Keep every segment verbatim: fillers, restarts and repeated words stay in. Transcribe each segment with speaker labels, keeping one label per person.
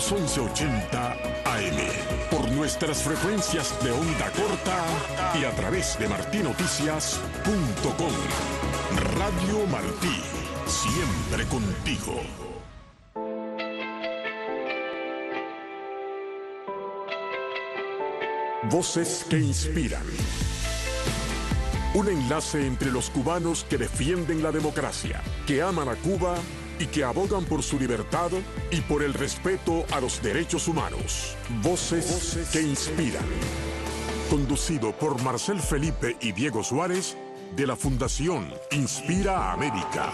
Speaker 1: los once ochenta A M, por nuestras frecuencias de onda corta y a través de martí noticias punto com. Radio Martí, siempre contigo. Voces que inspiran. Un enlace entre los cubanos que defienden la democracia, que aman a Cuba y que abogan por su libertad y por el respeto a los derechos humanos. Voces, Voces que inspiran. Conducido por Marcel Felipe y Diego Suárez, de la Fundación Inspira América.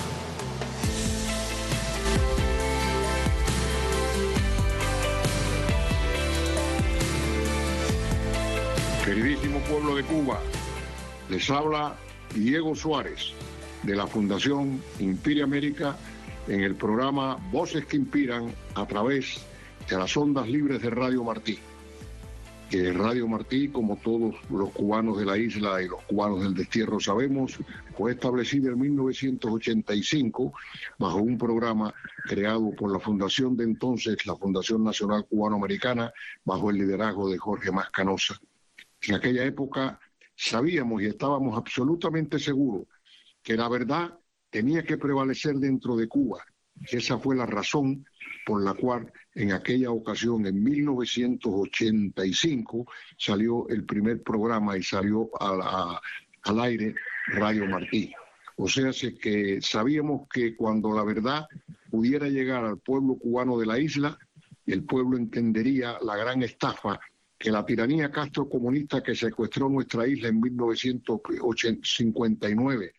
Speaker 2: Queridísimo pueblo de Cuba, les habla Diego Suárez de la Fundación Inspira América en el programa Voces que Inspiran a través de las ondas libres de Radio Martí. Que Radio Martí, como todos los cubanos de la isla y los cubanos del destierro sabemos, fue establecida en mil novecientos ochenta y cinco bajo un programa creado por la fundación de entonces, la Fundación Nacional Cubano-Americana, bajo el liderazgo de Jorge Mascanosa. En aquella época sabíamos y estábamos absolutamente seguros que la verdad tenía que prevalecer dentro de Cuba. Esa fue la razón por la cual en aquella ocasión, en mil novecientos ochenta y cinco, salió el primer programa y salió a la, al aire Radio Martí. O sea, si que sabíamos que cuando la verdad pudiera llegar al pueblo cubano de la isla, el pueblo entendería la gran estafa que la tiranía castrocomunista que secuestró nuestra isla en mil novecientos cincuenta y nueve.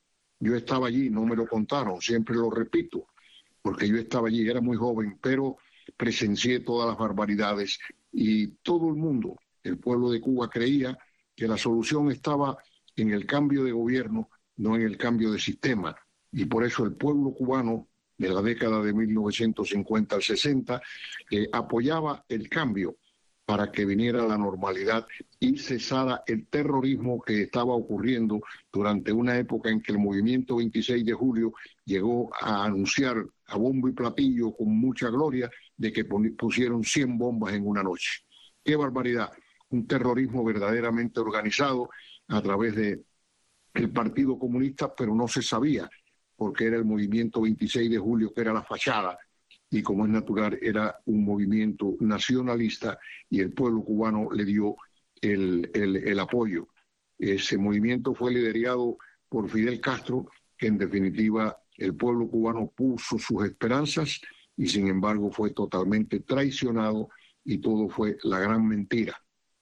Speaker 2: Yo estaba allí, no me lo contaron, siempre lo repito, porque yo estaba allí, era muy joven, pero presencié todas las barbaridades y todo el mundo, el pueblo de Cuba, creía que la solución estaba en el cambio de gobierno, no en el cambio de sistema. Y por eso el pueblo cubano de la década de mil novecientos cincuenta al sesenta eh, apoyaba el cambio para que viniera la normalidad y cesara el terrorismo que estaba ocurriendo durante una época en que el movimiento veintiséis de julio llegó a anunciar a bombo y platillo con mucha gloria de que pusieron cien bombas en una noche. ¡Qué barbaridad! Un terrorismo verdaderamente organizado a través de el Partido Comunista, pero no se sabía porque era el movimiento veintiséis de julio, que era la fachada, y como es natural, era un movimiento nacionalista y el pueblo cubano le dio el, el, el apoyo. Ese movimiento fue liderado por Fidel Castro, que en definitiva el pueblo cubano puso sus esperanzas y sin embargo fue totalmente traicionado y todo fue la gran mentira.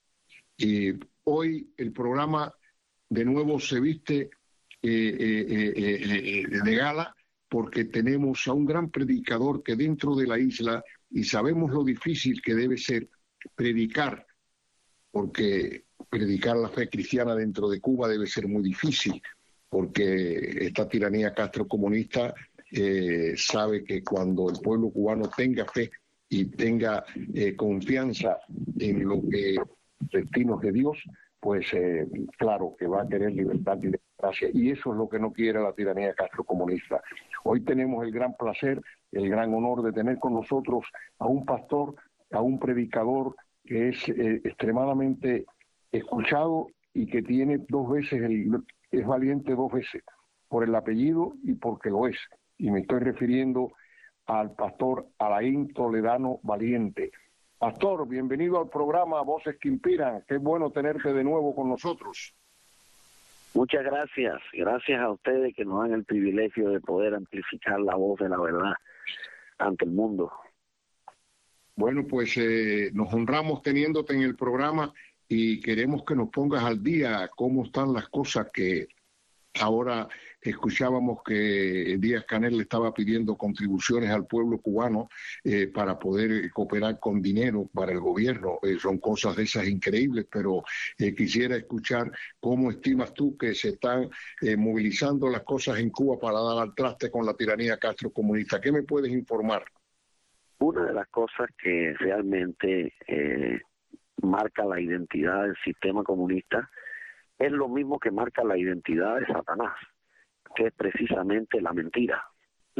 Speaker 2: Y hoy el programa de nuevo se viste eh, eh, eh, eh, de gala, porque tenemos a un gran predicador que dentro de la isla, y sabemos lo difícil que debe ser predicar, porque predicar la fe cristiana dentro de Cuba debe ser muy difícil, porque esta tiranía castrocomunista eh, sabe que cuando el pueblo cubano tenga fe y tenga eh, confianza en lo que destinos de Dios, pues eh, claro que va a querer libertad y democracia, y eso es lo que no quiere la tiranía castrocomunista. Hoy tenemos el gran placer, el gran honor de tener con nosotros a un pastor, a un predicador que es eh, extremadamente escuchado y que tiene dos veces, el, es valiente dos veces, por el apellido y porque lo es. Y me estoy refiriendo al pastor Alain Toledano Valiente. Pastor, bienvenido al programa Voces que Inspiran. Qué bueno tenerte de nuevo con nosotros.
Speaker 3: Muchas gracias. Gracias a ustedes que nos dan el privilegio de poder amplificar la voz de la verdad ante el mundo.
Speaker 2: Bueno, pues eh, nos honramos teniéndote en el programa y queremos que nos pongas al día cómo están las cosas, que ahora escuchábamos que Díaz-Canel le estaba pidiendo contribuciones al pueblo cubano eh, para poder cooperar con dinero para el gobierno. Eh, son cosas de esas increíbles, pero eh, quisiera escuchar cómo estimas tú que se están eh, movilizando las cosas en Cuba para dar al traste con la tiranía castrocomunista. ¿Qué me puedes informar?
Speaker 3: Una de las cosas que realmente eh, marca la identidad del sistema comunista es lo mismo que marca la identidad de Satanás, que es precisamente la mentira.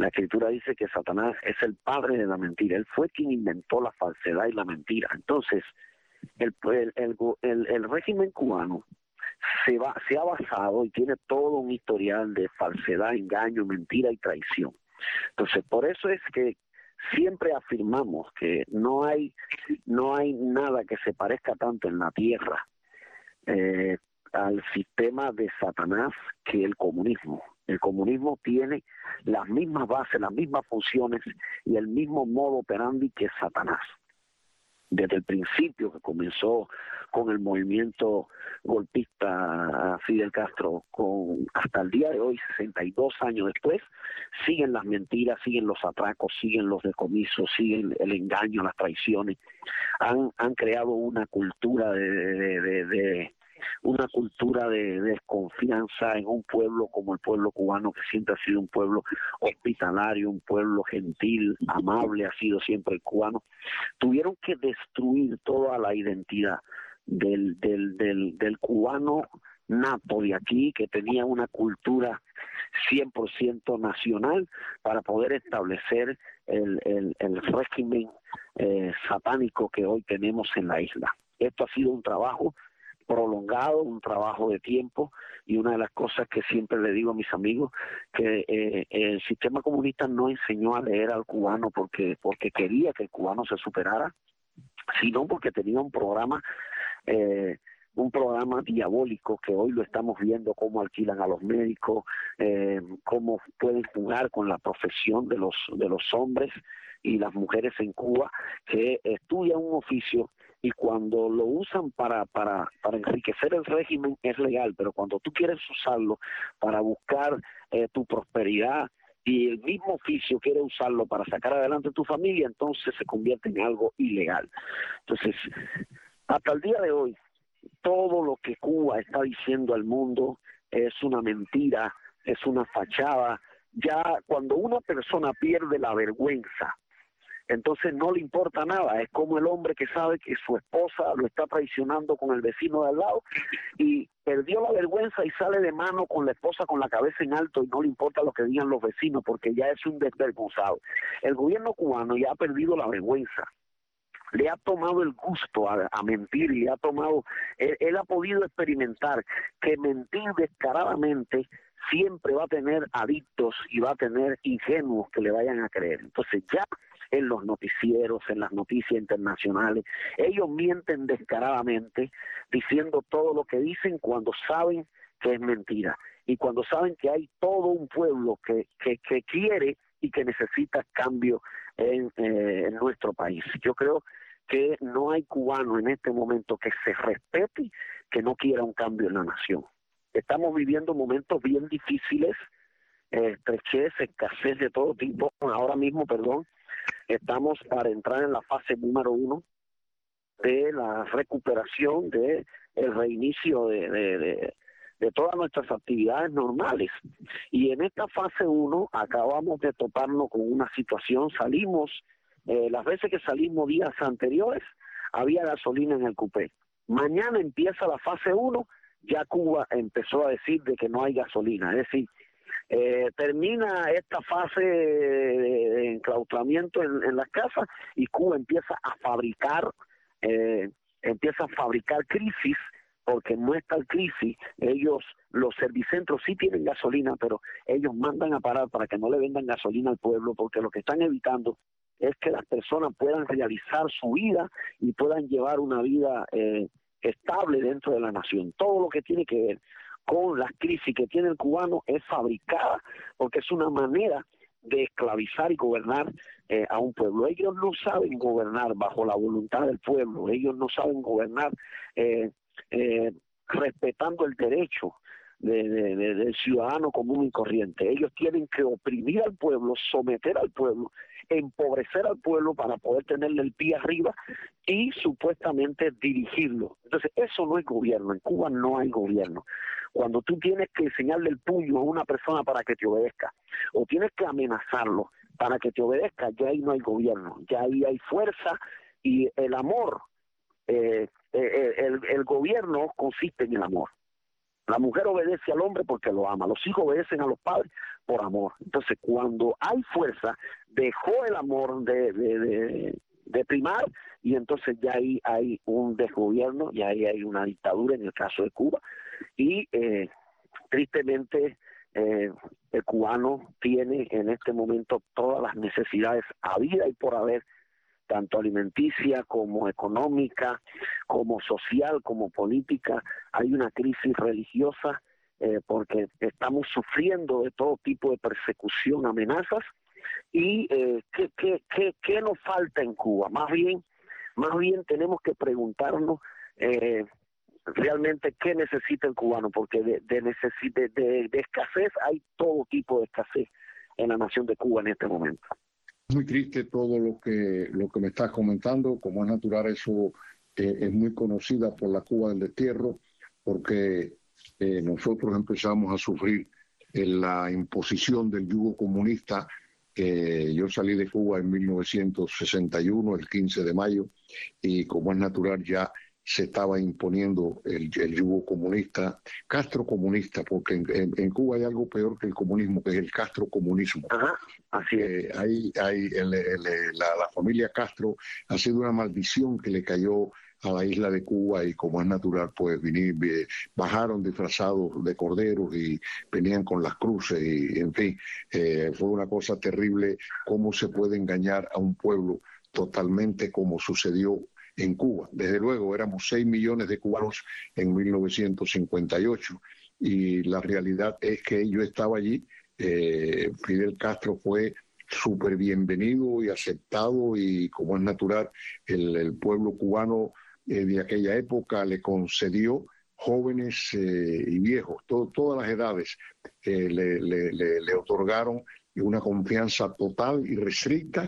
Speaker 3: La Escritura dice que Satanás es el padre de la mentira. Él fue quien inventó la falsedad y la mentira. Entonces, el, el, el, el, el régimen cubano se, va, se ha basado y tiene todo un historial de falsedad, engaño, mentira y traición. Entonces, por eso es que siempre afirmamos que no hay, no hay nada que se parezca tanto en la tierra eh, al sistema de Satanás que el comunismo. El comunismo tiene las mismas bases, las mismas funciones y el mismo modo operandi que Satanás. Desde el principio que comenzó con el movimiento golpista Fidel Castro, con hasta el día de hoy, sesenta y dos años después, siguen las mentiras, siguen los atracos, siguen los decomisos, siguen el engaño, las traiciones. Han, han creado una cultura de, de, de, de una cultura de, de desconfianza en un pueblo como el pueblo cubano, que siempre ha sido un pueblo hospitalario, un pueblo gentil, amable, ha sido siempre el cubano. Tuvieron que destruir toda la identidad del, del, del, del cubano nato de aquí, que tenía una cultura cien por ciento nacional, para poder establecer el, el, el régimen eh, satánico que hoy tenemos en la isla. Esto ha sido un trabajo prolongado, un trabajo de tiempo, y una de las cosas que siempre le digo a mis amigos, que eh, el sistema comunista no enseñó a leer al cubano porque, porque quería que el cubano se superara, sino porque tenía un programa eh, un programa diabólico que hoy lo estamos viendo, cómo alquilan a los médicos, eh, cómo pueden jugar con la profesión de los, de los hombres y las mujeres en Cuba, que estudian un oficio y cuando lo usan para, para, para enriquecer el régimen es legal, pero cuando tú quieres usarlo para buscar eh, tu prosperidad y el mismo oficio quiere usarlo para sacar adelante tu familia, entonces se convierte en algo ilegal. Entonces, hasta el día de hoy, todo lo que Cuba está diciendo al mundo es una mentira, es una fachada. Ya cuando una persona pierde la vergüenza, entonces no le importa nada. Es como el hombre que sabe que su esposa lo está traicionando con el vecino de al lado y perdió la vergüenza y sale de mano con la esposa con la cabeza en alto y no le importa lo que digan los vecinos porque ya es un desvergonzado. El gobierno cubano ya ha perdido la vergüenza, le ha tomado el gusto a, a mentir, y le ha tomado, él, él ha podido experimentar que mentir descaradamente siempre va a tener adictos y va a tener ingenuos que le vayan a creer. Entonces ya en los noticieros, en las noticias internacionales, ellos mienten descaradamente diciendo todo lo que dicen cuando saben que es mentira y cuando saben que hay todo un pueblo que, que, que quiere y que necesita cambio en, eh, en nuestro país. Yo creo que no hay cubano en este momento que se respete, que no quiera un cambio en la nación. Estamos viviendo momentos bien difíciles, eh, estrechez, escasez de todo tipo. Ahora mismo, perdón, estamos para entrar en la fase número uno de la recuperación, de el reinicio de, de, de, de todas nuestras actividades normales. Y en esta fase uno acabamos de toparnos con una situación, salimos, eh, las veces que salimos días anteriores, había gasolina en el cupé. Mañana empieza la fase uno, ya Cuba empezó a decir de que no hay gasolina, es decir, eh, termina esta fase de enclaustramiento en, en las casas y Cuba empieza a fabricar, eh, empieza a fabricar crisis, porque no está el crisis. Ellos, los servicentros sí tienen gasolina, pero ellos mandan a parar para que no le vendan gasolina al pueblo, porque lo que están evitando es que las personas puedan realizar su vida y puedan llevar una vida eh, estable dentro de la nación. Todo lo que tiene que ver con las crisis que tiene el cubano es fabricada, porque es una manera de esclavizar y gobernar eh, a un pueblo. Ellos no saben gobernar bajo la voluntad del pueblo, ellos no saben gobernar eh, eh, respetando el derecho de, de, de, del ciudadano común y corriente. Ellos tienen que oprimir al pueblo, someter al pueblo, empobrecer al pueblo para poder tenerle el pie arriba y supuestamente dirigirlo. Entonces eso no es gobierno, en Cuba no hay gobierno. Cuando tú tienes que enseñarle el puño a una persona para que te obedezca, o tienes que amenazarlo para que te obedezca, ya ahí no hay gobierno, ya ahí hay fuerza y el amor, eh, eh, el, el gobierno consiste en el amor. La mujer obedece al hombre porque lo ama, los hijos obedecen a los padres por amor. Entonces, cuando hay fuerza, dejó el amor de, de, de, de primar, y entonces ya ahí hay un desgobierno, ya ahí hay una dictadura en el caso de Cuba, y eh, tristemente eh, el cubano tiene en este momento todas las necesidades habidas y por haber, tanto alimenticia como económica, como social, como política. Hay una crisis religiosa eh, porque estamos sufriendo de todo tipo de persecución, amenazas. ¿Y eh, ¿qué, qué, qué, qué nos falta en Cuba? Más bien, más bien tenemos que preguntarnos eh, realmente qué necesita el cubano, porque de, de, necesi- de, de, de escasez hay todo tipo de escasez en la nación de Cuba en este momento.
Speaker 2: Muy triste todo lo que lo que me estás comentando. Como es natural, eso eh, es muy conocida por la Cuba del destierro, porque eh, nosotros empezamos a sufrir en la imposición del yugo comunista. Eh, yo salí de Cuba en mil novecientos sesenta y uno, el quince de mayo, y como es natural ya se estaba imponiendo el, el yugo comunista, Castro comunista, porque en, en, en Cuba hay algo peor que el comunismo, que es el Castro comunismo.
Speaker 3: Ajá, así es.
Speaker 2: Eh, hay, hay el, el, la, la familia Castro ha sido una maldición que le cayó a la isla de Cuba, y como es natural, pues vinir, eh, bajaron disfrazados de corderos y venían con las cruces, y en fin, eh, fue una cosa terrible cómo se puede engañar a un pueblo totalmente como sucedió en Cuba. Desde luego, éramos seis millones de cubanos en mil novecientos cincuenta y ocho, y la realidad es que yo estaba allí. eh, Fidel Castro fue súper bienvenido y aceptado, y como es natural, el, el pueblo cubano eh, de aquella época le concedió jóvenes eh, y viejos, todo, todas las edades, eh, le, le, le, le otorgaron una confianza total y restricta,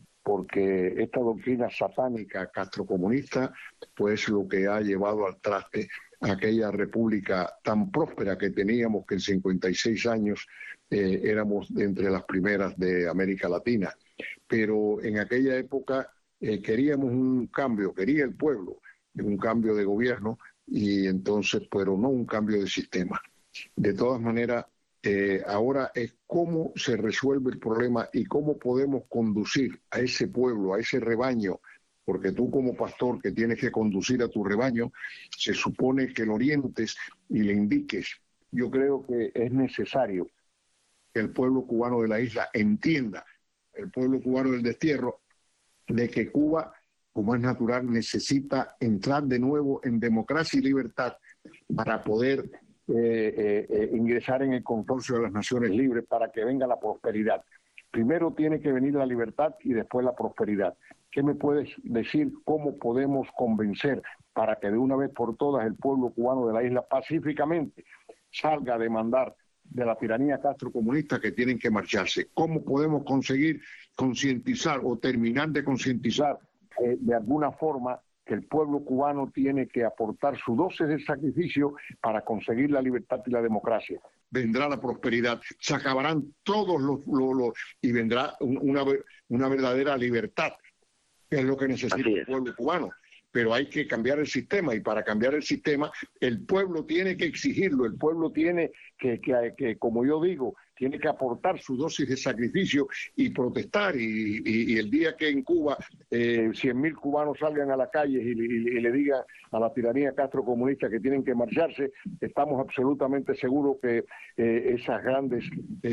Speaker 2: porque esta doctrina satánica castrocomunista pues lo que ha llevado al traste a aquella república tan próspera que teníamos, que en cincuenta y seis años eh, éramos entre las primeras de América Latina. Pero en aquella época eh, queríamos un cambio, quería el pueblo un cambio de gobierno, y entonces, pero no un cambio de sistema. De todas maneras, Eh, ahora es cómo se resuelve el problema y cómo podemos conducir a ese pueblo, a ese rebaño, porque tú como pastor que tienes que conducir a tu rebaño, se supone que lo orientes y le indiques. Yo creo que es necesario que el pueblo cubano de la isla entienda, el pueblo cubano del destierro, de que Cuba, como es natural, necesita entrar de nuevo en democracia y libertad para poder Eh, eh, eh, ingresar en el consorcio de las Naciones Libres, para que venga la prosperidad. Primero tiene que venir la libertad y después la prosperidad. ¿Qué me puedes decir cómo podemos convencer para que de una vez por todas el pueblo cubano de la isla pacíficamente salga a demandar de la tiranía castrocomunista que tienen que marcharse? ¿Cómo podemos conseguir concientizar o terminar de concientizar eh, de alguna forma que el pueblo cubano tiene que aportar su dosis de sacrificio para conseguir la libertad y la democracia? Vendrá la prosperidad, se acabarán todos los... los, los y vendrá una, una verdadera libertad, que es lo que necesita el pueblo cubano. Pero hay que cambiar el sistema, y para cambiar el sistema el pueblo tiene que exigirlo, el pueblo tiene que, que, que como yo digo, tiene que aportar su dosis de sacrificio y protestar, y, y, y el día que en Cuba eh, cien mil cubanos salgan a la calle y, y, y le digan a la tiranía castrocomunista que tienen que marcharse, estamos absolutamente seguros que eh, esas grandes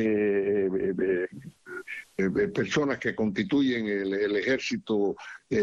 Speaker 2: eh, eh, eh, personas que constituyen el, el ejército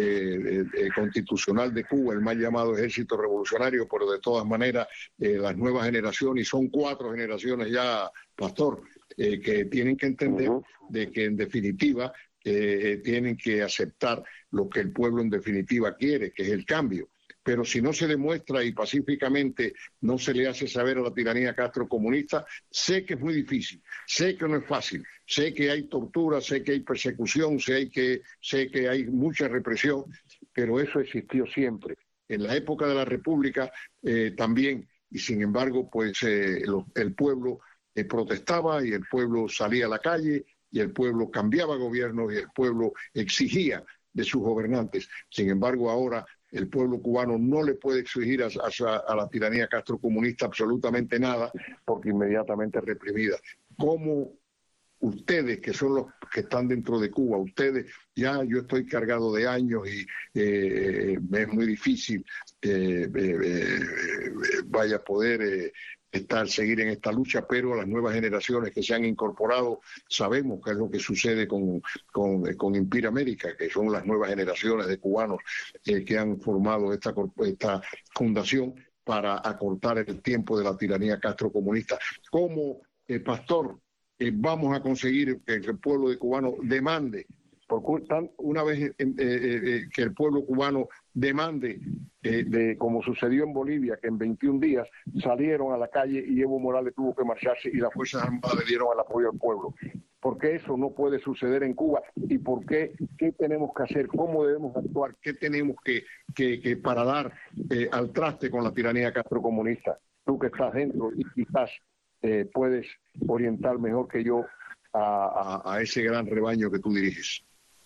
Speaker 2: eh, eh, constitucional de Cuba, el mal llamado ejército revolucionario, pero de todas maneras eh, las nuevas generaciones, y son cuatro generaciones ya, Pastor, eh, que tienen que entender de que en definitiva eh, tienen que aceptar lo que el pueblo en definitiva quiere, que es el cambio. Pero si no se demuestra y pacíficamente no se le hace saber a la tiranía castrocomunista, sé que es muy difícil, sé que no es fácil, sé que hay tortura, sé que hay persecución, sé que, sé que hay mucha represión, pero eso existió siempre. En la época de la República eh, también, y sin embargo, pues eh, lo, el pueblo eh, protestaba, y el pueblo salía a la calle, y el pueblo cambiaba gobierno, y el pueblo exigía de sus gobernantes. Sin embargo, ahora El pueblo cubano no le puede exigir a, a, a la tiranía castrocomunista absolutamente nada, porque inmediatamente es reprimida. ¿Cómo ustedes, que son los que están dentro de Cuba, ustedes, ya yo estoy cargado de años y eh, me es muy difícil eh, eh, eh, vaya a poder eh, estar, seguir en esta lucha, pero las nuevas generaciones que se han incorporado, sabemos qué es lo que sucede con, con, con Inspira América, que son las nuevas generaciones de cubanos eh, que han formado esta, esta fundación para acortar el tiempo de la tiranía castrocomunista. ¿Cómo, eh, Pastor, eh, vamos a conseguir que el pueblo de cubano demande, porque una vez eh, eh, eh, que el pueblo cubano demande, eh, de, como sucedió en Bolivia, que en veintiún días salieron a la calle y Evo Morales tuvo que marcharse y las Fuerzas Armadas le dieron el apoyo al pueblo? ¿Por qué eso no puede suceder en Cuba? ¿Y por qué? ¿Qué tenemos que hacer? ¿Cómo debemos actuar? ¿Qué tenemos que, que, que para dar eh, al traste con la tiranía castrocomunista? Tú que estás dentro y quizás eh, puedes orientar mejor que yo a, a, a ese gran rebaño que tú diriges.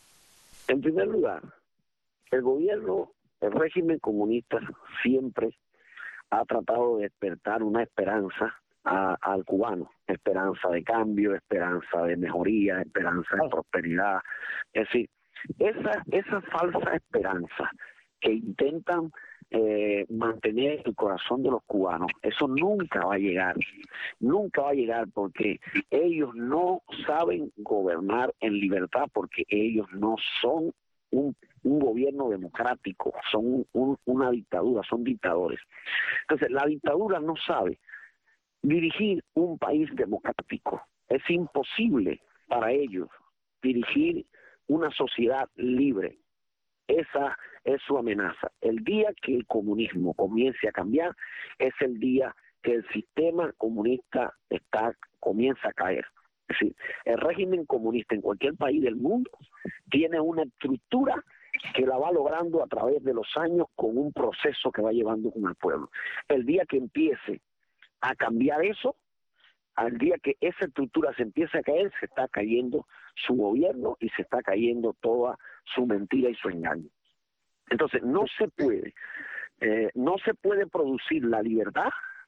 Speaker 3: En primer lugar, el gobierno, el régimen comunista siempre ha tratado de despertar una esperanza a, al cubano, esperanza de cambio, esperanza de mejoría, esperanza de prosperidad. Es decir, esa, esa falsa esperanza que intentan eh, mantener el corazón de los cubanos, eso nunca va a llegar, nunca va a llegar porque ellos no saben gobernar en libertad, porque ellos no son un, un gobierno democrático, son un, un, una dictadura, son dictadores. Entonces, la dictadura no sabe dirigir un país democrático. Es imposible para ellos dirigir una sociedad libre. Esa es su amenaza. El día que el comunismo comience a cambiar es el día que el sistema comunista está comienza a caer. Es decir, el régimen comunista en cualquier país del mundo tiene una estructura que la va logrando a través de los años con un proceso que va llevando con el pueblo. El día que empiece a cambiar eso, al día que esa estructura se empiece a caer, se está cayendo su gobierno y se está cayendo toda su mentira y su engaño. Entonces, no se puede, eh, no se puede producir la libertad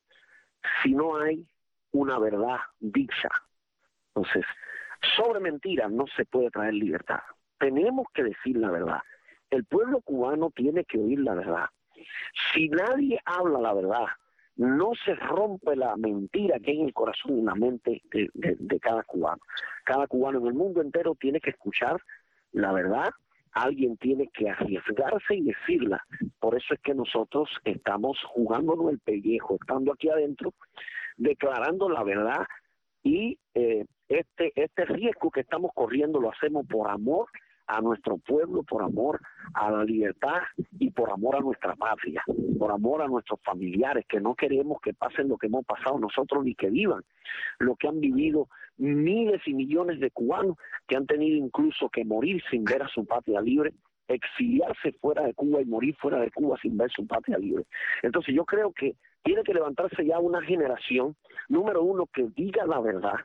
Speaker 3: si no hay una verdad dicha. Entonces, sobre mentiras no se puede traer libertad. Tenemos que decir la verdad. El pueblo cubano tiene que oír la verdad. Si nadie habla la verdad, no se rompe la mentira que hay en el corazón y en la mente de, de, de cada cubano. Cada cubano en el mundo entero tiene que escuchar la verdad. Alguien tiene que arriesgarse y decirla. Por eso es que nosotros estamos jugándonos el pellejo, estando aquí adentro, declarando la verdad, y eh, este, este riesgo que estamos corriendo lo hacemos por amor a nuestro pueblo, por amor a la libertad y por amor a nuestra patria, por amor a nuestros familiares, que no queremos que pasen lo que hemos pasado nosotros ni que vivan lo que han vivido miles y millones de cubanos que han tenido incluso que morir sin ver a su patria libre, exiliarse fuera de Cuba y morir fuera de Cuba sin ver su patria libre. Entonces yo creo que tiene que levantarse ya una generación, número uno, que diga la verdad,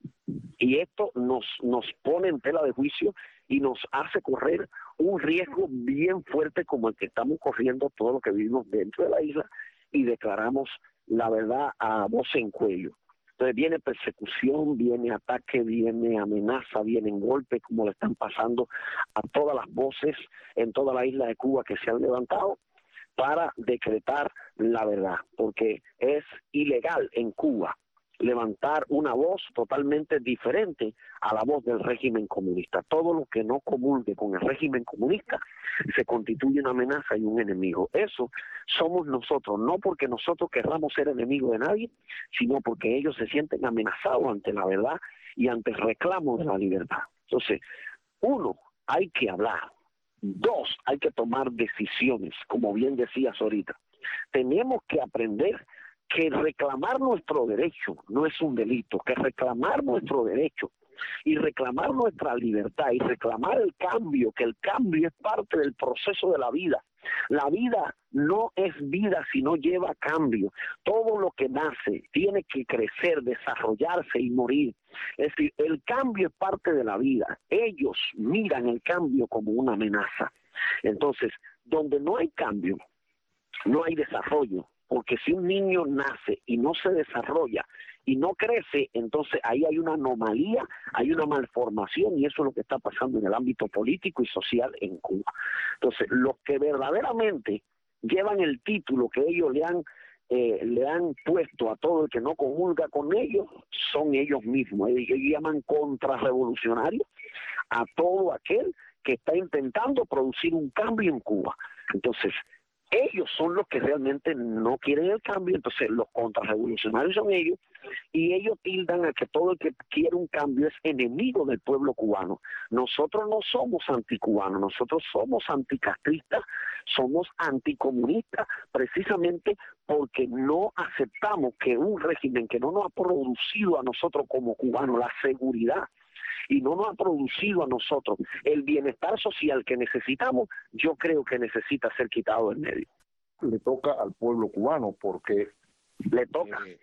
Speaker 3: y esto nos, nos pone en tela de juicio y nos hace correr un riesgo bien fuerte como el que estamos corriendo todo lo que vivimos dentro de la isla, y declaramos la verdad a voz en cuello. Entonces viene persecución, viene ataque, viene amenaza, vienen golpes, como le están pasando a todas las voces en toda la isla de Cuba que se han levantado para decretar la verdad, porque es ilegal en Cuba levantar una voz totalmente diferente a la voz del régimen comunista. Todo lo que no comulgue con el régimen comunista se constituye una amenaza y un enemigo. Eso somos nosotros, no porque nosotros querramos ser enemigos de nadie, sino porque ellos se sienten amenazados ante la verdad y ante el reclamo de la libertad. Entonces, uno, hay que hablar. Dos, hay que tomar decisiones, como bien decías ahorita. Tenemos que aprender que reclamar nuestro derecho no es un delito, que reclamar nuestro derecho y reclamar nuestra libertad y reclamar el cambio, que el cambio es parte del proceso de la vida. La vida no es vida si no lleva cambio. Todo lo que nace tiene que crecer, desarrollarse y morir. Es decir, el cambio es parte de la vida. Ellos miran el cambio como una amenaza. Entonces, donde no hay cambio, no hay desarrollo, porque si un niño nace y no se desarrolla y no crece, entonces ahí hay una anomalía, hay una malformación, y eso es lo que está pasando en el ámbito político y social en Cuba. Entonces, los que verdaderamente llevan el título que ellos le han eh, le han puesto a todo el que no comulga con ellos, son ellos mismos. Ellos llaman contrarrevolucionarios a todo aquel que está intentando producir un cambio en Cuba. Entonces, ellos son los que realmente no quieren el cambio, entonces los contrarrevolucionarios son ellos, y ellos tildan a que todo el que quiere un cambio es enemigo del pueblo cubano. Nosotros no somos anticubanos, nosotros somos anticastristas, somos anticomunistas, precisamente porque no aceptamos que un régimen que no nos ha producido a nosotros como cubanos la seguridad y no nos ha producido a nosotros el bienestar social que necesitamos, yo creo que necesita ser quitado del medio.
Speaker 2: Le toca al pueblo cubano, porque
Speaker 3: le toca
Speaker 2: eh,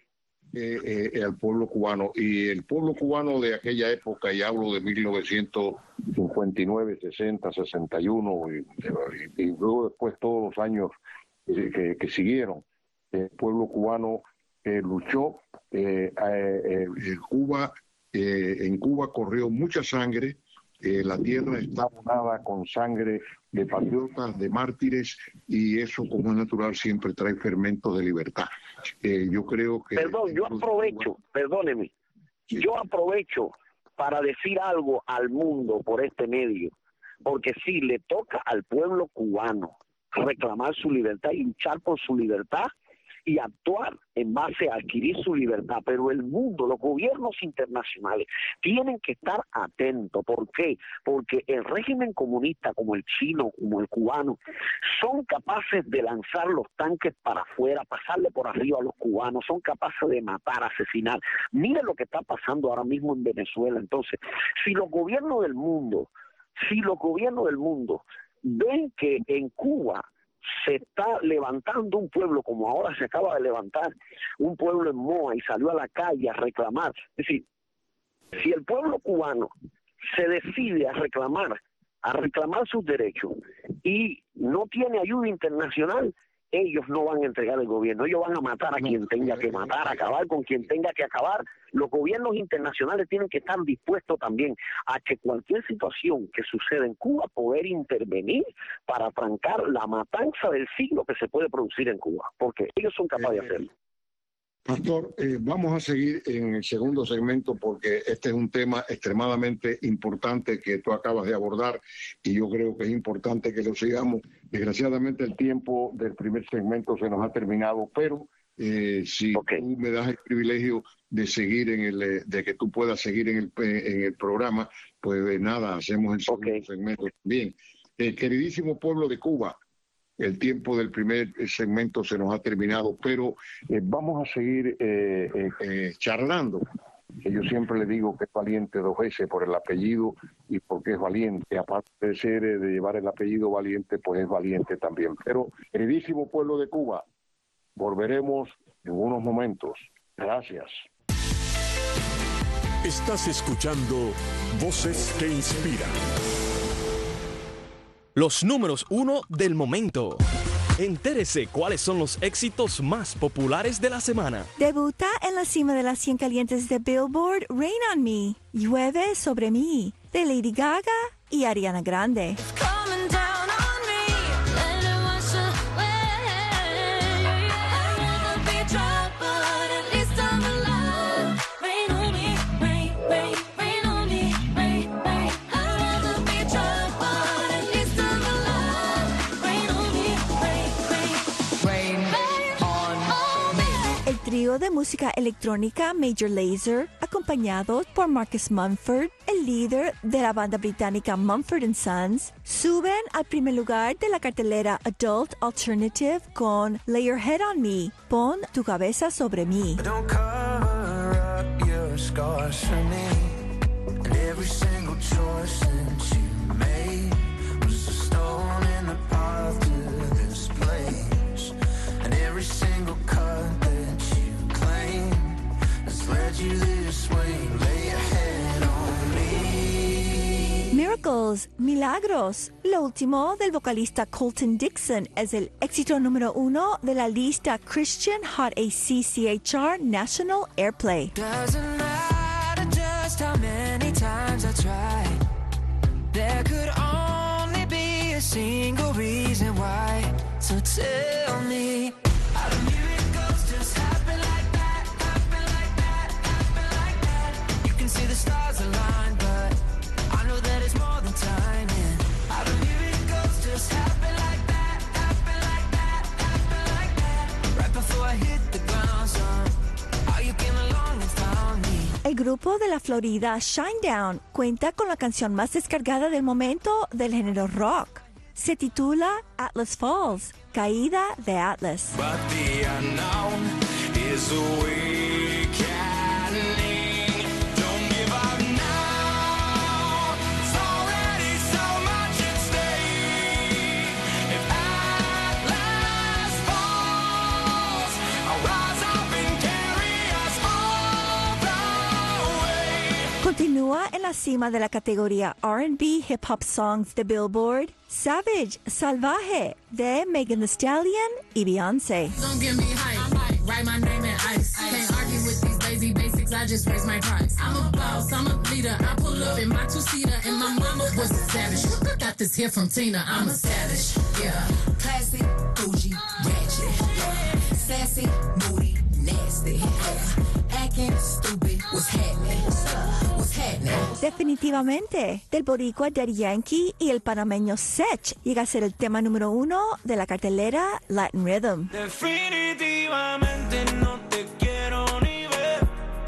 Speaker 2: eh, eh, al pueblo cubano, y el pueblo cubano de aquella época, y hablo de mil novecientos cincuenta y nueve, sesenta, sesenta y uno, y, y, y luego después todos los años que, que, que siguieron, el pueblo cubano eh, luchó, eh, eh, eh, Cuba Eh, en Cuba corrió mucha sangre, eh, la tierra está abonada con sangre de patriotas, de mártires, y eso, como es natural, siempre trae fermentos de libertad. Eh, yo creo que...
Speaker 3: Perdón, yo aprovecho, perdóneme, sí. yo aprovecho para decir algo al mundo por este medio, porque sí, le toca al pueblo cubano reclamar su libertad y luchar por su libertad, y actuar en base a adquirir su libertad, pero el mundo, los gobiernos internacionales tienen que estar atentos. ¿Por qué? Porque el régimen comunista, como el chino, como el cubano, son capaces de lanzar los tanques para afuera, pasarle por arriba a los cubanos, son capaces de matar, asesinar. Mire lo que está pasando ahora mismo en Venezuela. Entonces, si los gobiernos del mundo, si los gobiernos del mundo ven que en Cuba se está levantando un pueblo, como ahora se acaba de levantar un pueblo en Moa y salió a la calle a reclamar. Es decir, si el pueblo cubano se decide a reclamar, a reclamar sus derechos y no tiene ayuda internacional, ellos no van a entregar el gobierno, ellos van a matar a no, quien tenga que matar, acabar con quien tenga que acabar. Los gobiernos internacionales tienen que estar dispuestos también a que cualquier situación que suceda en Cuba, poder intervenir para trancar la matanza del siglo que se puede producir en Cuba, porque ellos son capaces de hacerlo.
Speaker 2: Pastor, eh, vamos a seguir en el segundo segmento, porque este es un tema extremadamente importante que tú acabas de abordar, y yo creo que es importante que lo sigamos. Desgraciadamente el tiempo del primer segmento se nos ha terminado, pero eh, si okay. tú me das el privilegio de seguir en el, de que tú puedas seguir en el, en el programa, pues nada, hacemos el segundo okay. segmento también. Eh, queridísimo pueblo de Cuba, el tiempo del primer segmento se nos ha terminado, pero eh, vamos a seguir eh, eh, eh, charlando. Yo siempre le digo que es valiente dos veces por el apellido y porque es valiente. Aparte de ser, eh, de llevar el apellido valiente, pues es valiente también. Pero, queridísimo pueblo de Cuba, volveremos en unos momentos. Gracias.
Speaker 1: Estás escuchando Voces que Inspiran.
Speaker 4: Los números uno del momento. Entérese cuáles son los éxitos más populares de la semana.
Speaker 5: Debuta en la cima de las cien calientes de Billboard Rain on Me, Llueve sobre mí, de Lady Gaga y Ariana Grande. Trío de música electrónica Major Lazer, acompañado por Marcus Mumford, el líder de la banda británica Mumford and Sons, suben al primer lugar de la cartelera Adult Alternative con Lay Your Head on Me, Pon tu cabeza sobre mí. Don't cover up your scars for me. And every single choice that you made was a stone in the path to this place. And every single cut led you this way, lay your head on me. Miracles, Milagros. Lo último del vocalista Colton Dixon es el éxito número uno de la lista Christian Hot A C C H R National Airplay.
Speaker 6: Doesn't matter just how many times I try. There could only be a single reason why. So tell me, how do miracles just happen like that, happen like that, happen like that? You can see the stars align, but I know that it's more than timing. How do miracles just happen like that, happen like that, happen like that? Right before I hit the ground, son, how you came along and found me.
Speaker 5: El grupo de la Florida Shinedown cuenta con la canción más descargada del momento del género rock. Se titula Atlas Falls, Caída de Atlas.
Speaker 6: But the unknown is awakening. Don't give up now. It's already so much at stake. If Atlas falls, I'll rise up and carry us all the way.
Speaker 5: Continúa en la cima de la categoría R and B Hip Hop Songs de Billboard, Savage, Salvaje, de Megan Thee Stallion y Beyoncé.
Speaker 7: Don't give me hype, write my name in ice. Can't argue with these lazy basics, I just raise my price. I'm a boss, I'm a leader, I pull up in my two-seater, and my mama was a savage. Got this here from Tina, I'm a savage, yeah. Classy, bougie, ratchet, yeah. Sassy, moody, nasty, yeah. Acting stupid, what's happening, what's happening?
Speaker 5: Definitivamente, del boricua Daddy Yankee y el panameño Sech llega a ser el tema número uno de la cartelera Latin Rhythm.
Speaker 6: Definitivamente no te quiero ni ver.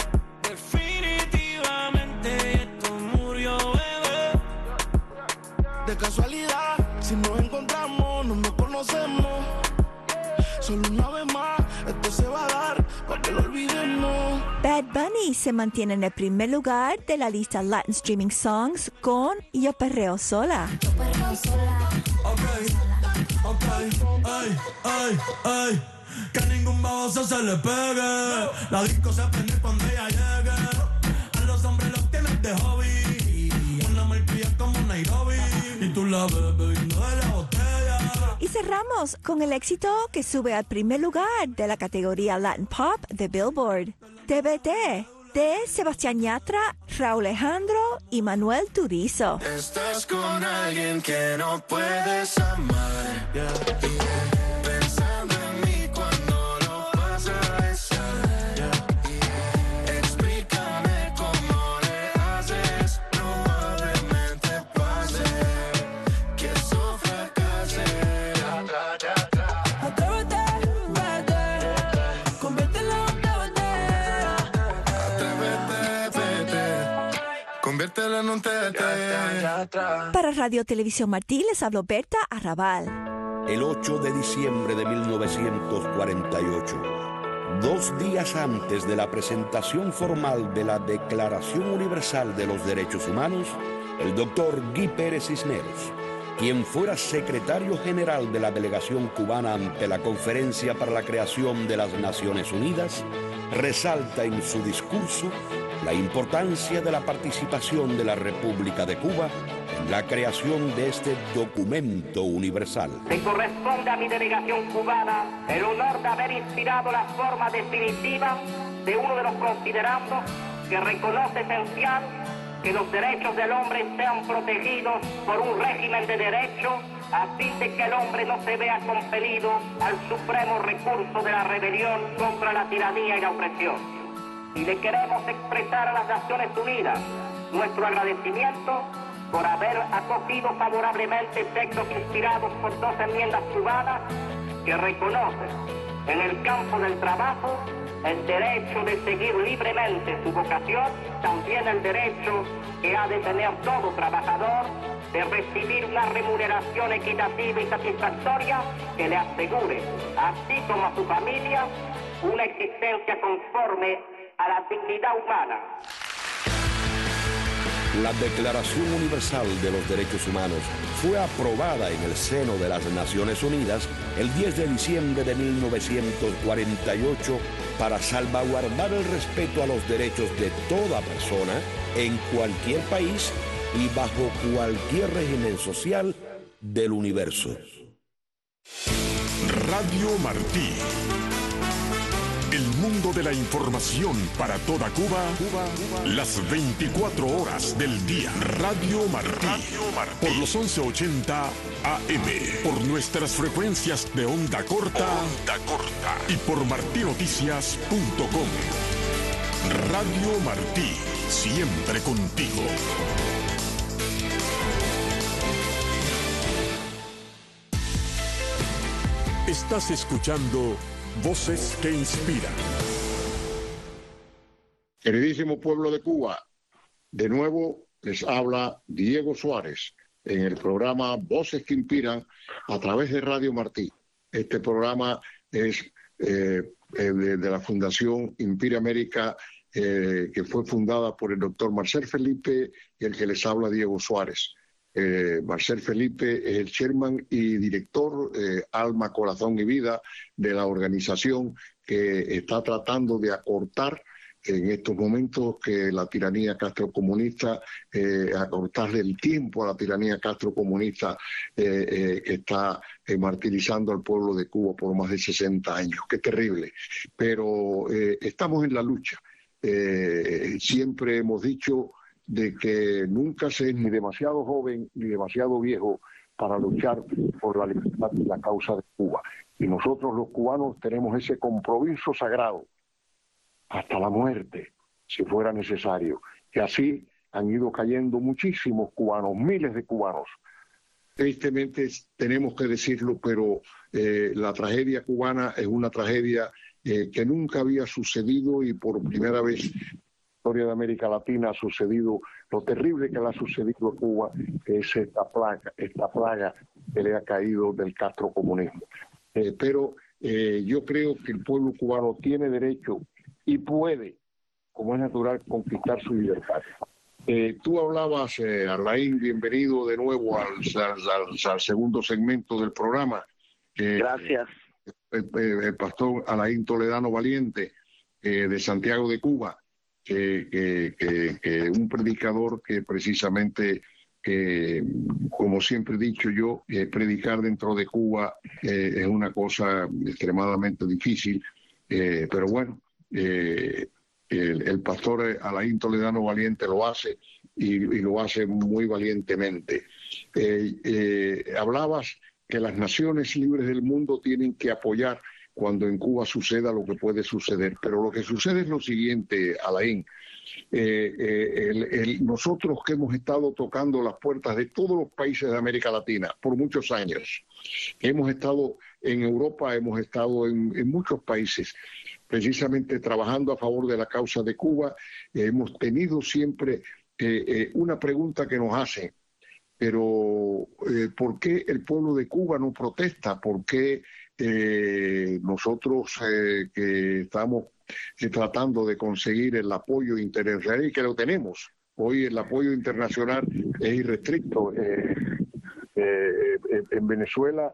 Speaker 6: Definitivamente esto murió, bebé.
Speaker 8: De casualidad, si nos encontramos, no nos conocemos. Solo una vez más, esto se va a dar, para que lo olvidemos.
Speaker 5: Bad Bunny se mantiene en el primer lugar de la lista Latin Streaming Songs con Yo Perreo Sola.
Speaker 6: Ok, ok, ay, ay, ay. Que a ningún baboso se le pegue. La disco se prende cuando ella llegue. A los hombres los tienes de hobby. Una malpilla como Nairobi. Y tú la ves bebiendo de la botella.
Speaker 5: Y cerramos con el éxito que sube al primer lugar de la categoría Latin Pop de Billboard, T B T, de Sebastián Yatra, Raúl Alejandro y Manuel Turizo.
Speaker 6: Estás con alguien que no puedes amar. Yeah, yeah. Pensando en mí cuando lo vas a besar. Yeah, yeah. Explícame cómo le haces. Probablemente pase que eso fracase. Atrévete, vete. Conviértelo en T B T. Atrévete, vete. Conviértelo en un T B T.
Speaker 5: Para Radio Televisión Martí les habló Berta Arrabal.
Speaker 9: El ocho de diciembre de mil novecientos cuarenta y ocho, dos días antes de la presentación formal de la Declaración Universal de los Derechos Humanos, el doctor Guy Pérez Cisneros, quien fuera secretario general de la delegación cubana ante la Conferencia para la Creación de las Naciones Unidas, resalta en su discurso la importancia de la participación de la República de Cuba en la creación de este documento universal.
Speaker 10: Me corresponde a mi delegación cubana el honor de haber inspirado la forma definitiva de uno de los considerandos que reconoce esencial que los derechos del hombre sean protegidos por un régimen de derecho a fin de que el hombre no se vea compelido al supremo recurso de la rebelión contra la tiranía y la opresión. Y le queremos expresar a las Naciones Unidas nuestro agradecimiento por haber acogido favorablemente textos inspirados por dos enmiendas cubanas que reconocen en el campo del trabajo el derecho de seguir libremente su vocación, también el derecho que ha de tener todo trabajador de recibir una remuneración equitativa y satisfactoria que le asegure, así como a su familia, una existencia conforme a la dignidad humana.
Speaker 9: La Declaración Universal de los Derechos Humanos fue aprobada en el seno de las Naciones Unidas el diez de diciembre de mil novecientos cuarenta y ocho para salvaguardar el respeto a los derechos de toda persona en cualquier país y bajo cualquier régimen social del universo.
Speaker 1: Radio Martí. El mundo de la información para toda Cuba, Cuba, Cuba, las veinticuatro horas del día. Radio Martí. Radio Martí. Por los once ochenta A M. Por nuestras frecuencias de onda corta. Onda corta. Y por martinoticias punto com. Radio Martí. Siempre contigo. Estás escuchando Voces que Inspiran.
Speaker 2: Queridísimo pueblo de Cuba, de nuevo les habla Diego Suárez en el programa Voces que Inspiran a través de Radio Martí. Este programa es eh, de, de la Fundación Inspira América, eh, que fue fundada por el doctor Marcel Felipe y el que les habla Diego Suárez. Eh, Marcel Felipe es el chairman y director, eh, alma, corazón y vida de la organización que está tratando de acortar en estos momentos que la tiranía castrocomunista, eh, acortarle el tiempo a la tiranía castrocomunista eh, eh, que está eh, martirizando al pueblo de Cuba por más de sesenta años. Qué terrible. Pero eh, estamos en la lucha. Eh, siempre hemos dicho de que nunca se es ni demasiado joven ni demasiado viejo para luchar por la libertad y la causa de Cuba. Y nosotros los cubanos tenemos ese compromiso sagrado hasta la muerte, si fuera necesario. Y así han ido cayendo muchísimos cubanos, miles de cubanos. Tristemente tenemos que decirlo, pero eh, la tragedia cubana es una tragedia eh, que nunca había sucedido y por primera vez historia de América Latina ha sucedido lo terrible que le ha sucedido a Cuba, que es esta plaga, esta plaga que le ha caído del castrocomunismo. Eh, pero eh, yo creo que el pueblo cubano tiene derecho y puede, como es natural, conquistar su libertad. Eh, tú hablabas, eh, Alain, bienvenido de nuevo al, al, al segundo segmento del programa. Eh,
Speaker 3: Gracias.
Speaker 2: El, el, el pastor Alain Toledano Valiente, eh, de Santiago de Cuba. Que, que, que, que un predicador que precisamente, eh, como siempre he dicho yo, eh, predicar dentro de Cuba eh, es una cosa extremadamente difícil, eh, pero bueno, eh, el, el pastor Alain Toledano Valiente lo hace y, y lo hace muy valientemente. Eh, eh, hablabas que las naciones libres del mundo tienen que apoyar cuando en Cuba suceda lo que puede suceder. Pero lo que sucede es lo siguiente, Alain. Eh, eh, el, el, nosotros que hemos estado tocando las puertas de todos los países de América Latina por muchos años, hemos estado en Europa, hemos estado en, en muchos países, precisamente trabajando a favor de la causa de Cuba, eh, hemos tenido siempre eh, eh, una pregunta que nos hacen, pero eh, ¿por qué el pueblo de Cuba no protesta? ¿Por qué Eh, nosotros eh, que estamos eh, tratando de conseguir el apoyo internacional y que lo tenemos? Hoy el apoyo internacional es irrestricto. Eh, eh, en Venezuela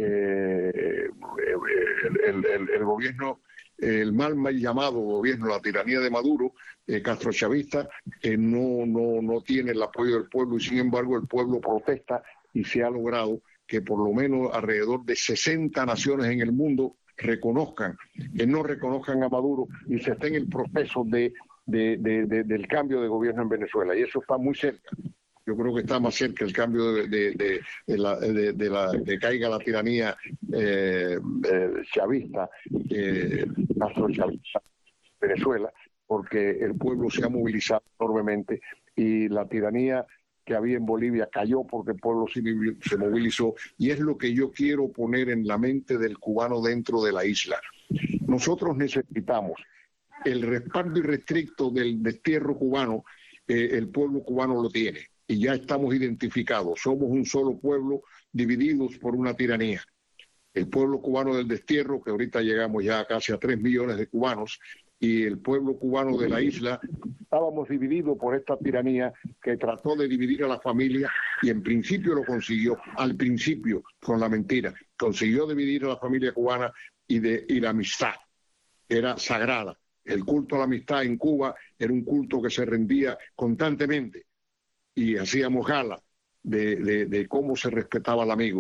Speaker 2: eh, el, el, el gobierno, el mal, mal llamado gobierno, la tiranía de Maduro, eh, castrochavista, eh, no, no, no tiene el apoyo del pueblo y sin embargo el pueblo protesta y se ha logrado que por lo menos alrededor de sesenta naciones en el mundo reconozcan, que no reconozcan a Maduro y se esté en el proceso de, de, de, de, del cambio de gobierno en Venezuela. Y eso está muy cerca. Yo creo que está más cerca el cambio de, de, de, de, la, de, de la que caiga la tiranía eh, eh, chavista, eh, chavista Venezuela, porque el pueblo se ha movilizado enormemente y la tiranía que había en Bolivia cayó porque el pueblo se movilizó, y es lo que yo quiero poner en la mente del cubano dentro de la isla. Nosotros necesitamos el respaldo irrestricto del destierro cubano, eh, el pueblo cubano lo tiene, y ya estamos identificados, somos un solo pueblo divididos por una tiranía. El pueblo cubano del destierro, que ahorita llegamos ya casi a tres millones de cubanos, y el pueblo cubano de la isla, estábamos divididos por esta tiranía que trató de dividir a la familia y en principio lo consiguió, al principio con la mentira, consiguió dividir a la familia cubana y, de, y la amistad era sagrada. El culto a la amistad en Cuba era un culto que se rendía constantemente y hacíamos gala de, de, de cómo se respetaba al amigo.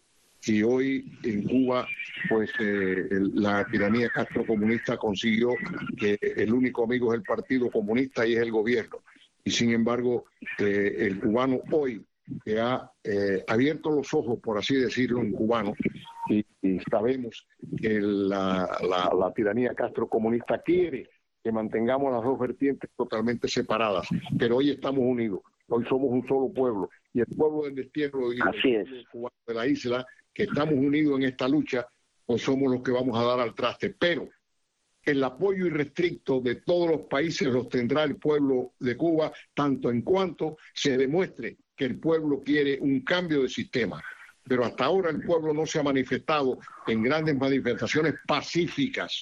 Speaker 2: Y hoy en Cuba, pues eh, el, la tiranía castrocomunista consiguió que el único amigo es el Partido Comunista y es el gobierno. Y sin embargo, eh, el cubano hoy que ha eh, abierto los ojos, por así decirlo, en cubano, y, y sabemos que la, la, la tiranía castrocomunista quiere que mantengamos las dos vertientes totalmente separadas, pero hoy estamos unidos, hoy somos un solo pueblo, y el pueblo del destierro y el pueblo de la isla, que estamos unidos en esta lucha, pues somos los que vamos a dar al traste, pero el apoyo irrestricto de todos los países los tendrá el pueblo de Cuba, tanto en cuanto se demuestre que el pueblo quiere un cambio de sistema. Pero hasta ahora el pueblo no se ha manifestado en grandes manifestaciones pacíficas,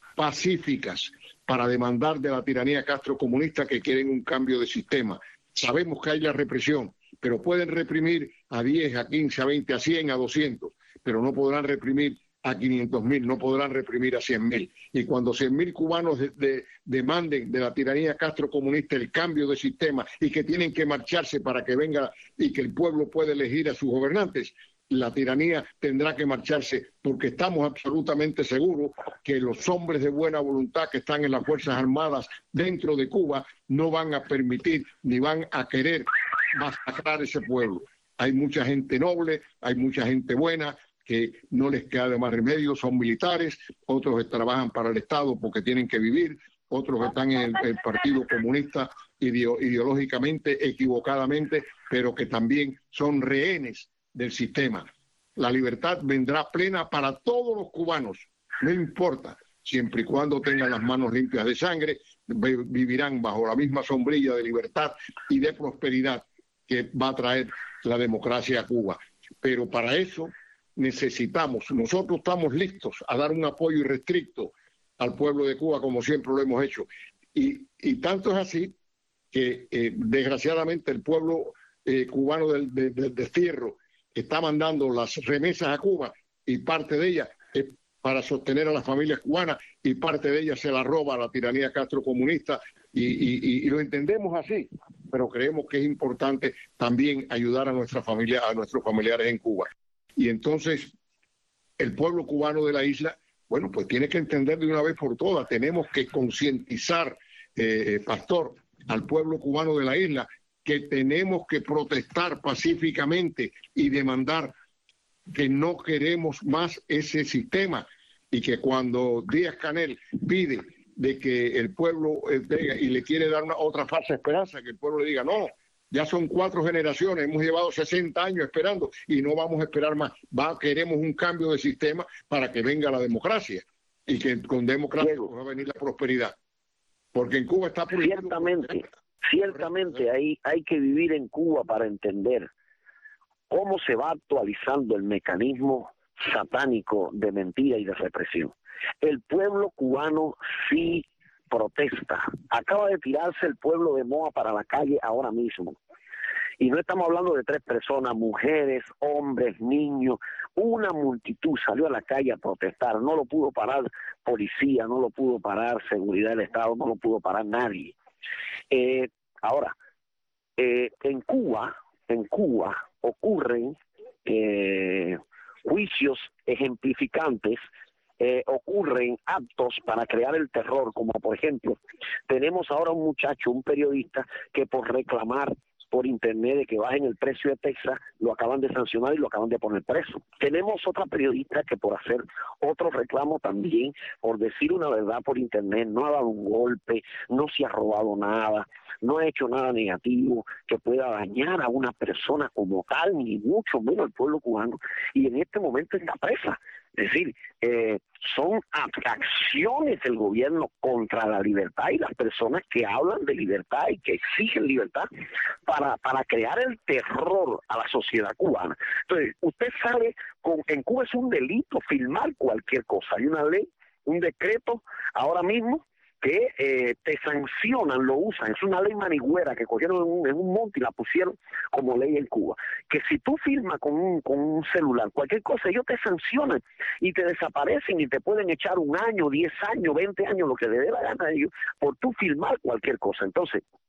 Speaker 2: pacíficas, para demandar de la tiranía castrocomunista que quieren un cambio de sistema. Sabemos que hay la represión, pero pueden reprimir a diez, a quince, a veinte, a cien, a doscientos, pero no podrán reprimir a quinientos mil, no podrán reprimir a cien mil. Y cuando cien mil cubanos de, de, demanden de la tiranía castrocomunista el cambio de sistema y que tienen que marcharse para que venga y que el pueblo pueda elegir a sus gobernantes, la tiranía tendrá que marcharse, porque estamos absolutamente seguros que los hombres de buena voluntad que están en las Fuerzas Armadas dentro de Cuba no van a permitir ni van a querer masacrar ese pueblo. Hay mucha gente noble, hay mucha gente buena, que no les queda de más remedio, son militares, otros que trabajan para el Estado porque tienen que vivir, otros que están en el, el Partido Comunista ideo, ideológicamente, equivocadamente, pero que también son rehenes del sistema. La libertad vendrá plena para todos los cubanos, no importa, siempre y cuando tengan las manos limpias de sangre, vivirán bajo la misma sombrilla de libertad y de prosperidad que va a traer la democracia a Cuba. Pero para eso necesitamos, nosotros estamos listos a dar un apoyo irrestricto al pueblo de Cuba, como siempre lo hemos hecho. Y, y tanto es así que, eh, desgraciadamente, el pueblo eh, cubano del, del, del destierro está mandando las remesas a Cuba, y parte de ellas es para sostener a las familias cubanas, y parte de ellas se la roba la tiranía castrocomunista, y, y, y lo entendemos así, pero creemos que es importante también ayudar a nuestra familia, a nuestros familiares en Cuba. Y entonces el pueblo cubano de la isla, bueno, pues tiene que entender de una vez por todas, tenemos que concientizar, eh, Pastor, al pueblo cubano de la isla, que tenemos que protestar pacíficamente y demandar que no queremos más ese sistema, y que cuando Díaz-Canel pide de que el pueblo eh, venga y le quiere dar una otra falsa esperanza, que el pueblo le diga, no, ya son cuatro generaciones, hemos llevado sesenta años esperando y no vamos a esperar más. Va, queremos un cambio de sistema para que venga la democracia, y que con democracia va a venir la prosperidad. Porque en Cuba está por
Speaker 3: Ciertamente, ciertamente hay, hay que vivir en Cuba para entender cómo se va actualizando el mecanismo satánico de mentira y de represión. El pueblo cubano sí protesta. Acaba de tirarse el pueblo de Moa para la calle ahora mismo. Y no estamos hablando de tres personas, mujeres, hombres, niños. Una multitud salió a la calle a protestar. No lo pudo parar policía, no lo pudo parar seguridad del Estado, no lo pudo parar nadie. Eh, ahora, eh, en Cuba, en Cuba ocurren eh, juicios ejemplificantes. Eh, ocurren actos para crear el terror, como por ejemplo, tenemos ahora un muchacho, un periodista, que por reclamar por internet de que bajen el precio de Texas, lo acaban de sancionar y lo acaban de poner preso. Tenemos otra periodista que por hacer otro reclamo también, por decir una verdad por internet, no ha dado un golpe, no se ha robado nada, no ha hecho nada negativo que pueda dañar a una persona como tal, ni mucho menos al pueblo cubano, y en este momento está presa. Es decir, eh, son atracciones del gobierno contra la libertad y las personas que hablan de libertad y que exigen libertad para, para crear el terror a la sociedad cubana. Entonces, usted sabe, con, en Cuba es un delito filmar cualquier cosa. Hay una ley, un decreto ahora mismo que eh, te sancionan, lo usan. Es una ley manigüera que cogieron en un, en un monte y la pusieron como ley en Cuba. Que si tú filmas con un, con un celular cualquier cosa, ellos te sancionan y te desaparecen y te pueden echar un año, diez años, veinte años, lo que le dé la gana a ellos, por tú filmar cualquier cosa. Entonces,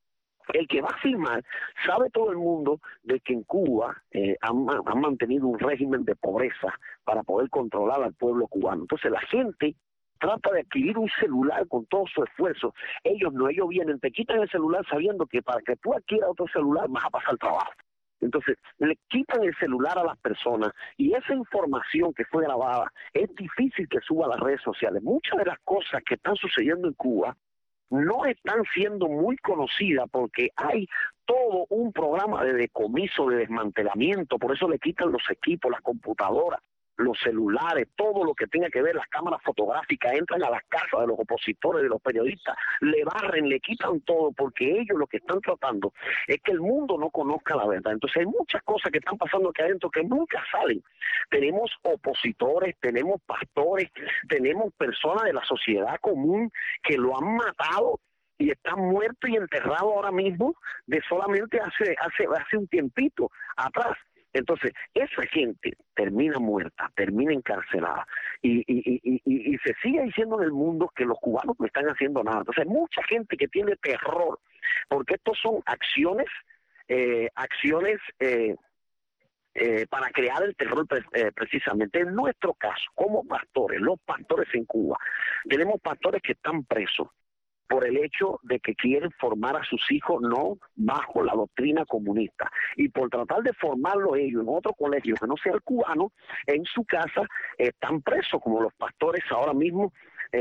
Speaker 3: El que va a firmar, sabe todo el mundo de que en Cuba eh, han, han mantenido un régimen de pobreza para poder controlar al pueblo cubano. Entonces la gente trata de adquirir un celular con todo su esfuerzo. Ellos no, ellos vienen, te quitan el celular sabiendo que para que tú adquieras otro celular vas a pasar trabajo. Entonces, le quitan el celular a las personas y esa información que fue grabada es difícil que suba a las redes sociales. Muchas de las cosas que están sucediendo en Cuba no están siendo muy conocidas porque hay todo un programa de decomiso, de desmantelamiento, por eso le quitan los equipos, las computadoras, los celulares, todo lo que tenga que ver, las cámaras fotográficas, entran a las casas de los opositores, de los periodistas, le barren, le quitan todo, porque ellos lo que están tratando es que el mundo no conozca la verdad. Entonces hay muchas cosas que están pasando aquí adentro que nunca salen. Tenemos opositores, tenemos pastores, tenemos personas de la sociedad común que lo han matado y están muertos y enterrados ahora mismo de solamente hace, hace, hace un tiempito atrás. Entonces, esa gente termina muerta, termina encarcelada y, y, y, y, y se sigue diciendo en el mundo que los cubanos no están haciendo nada. Entonces, hay mucha gente que tiene terror, porque estos son acciones, eh, acciones eh, eh, para crear el terror eh, precisamente. En nuestro caso, como pastores, los pastores en Cuba, tenemos pastores que están presos por el hecho de que quieren formar a sus hijos no bajo la doctrina comunista y por tratar de formarlo ellos en otro colegio que no sea el cubano, en su casa están presos, como los pastores ahora mismo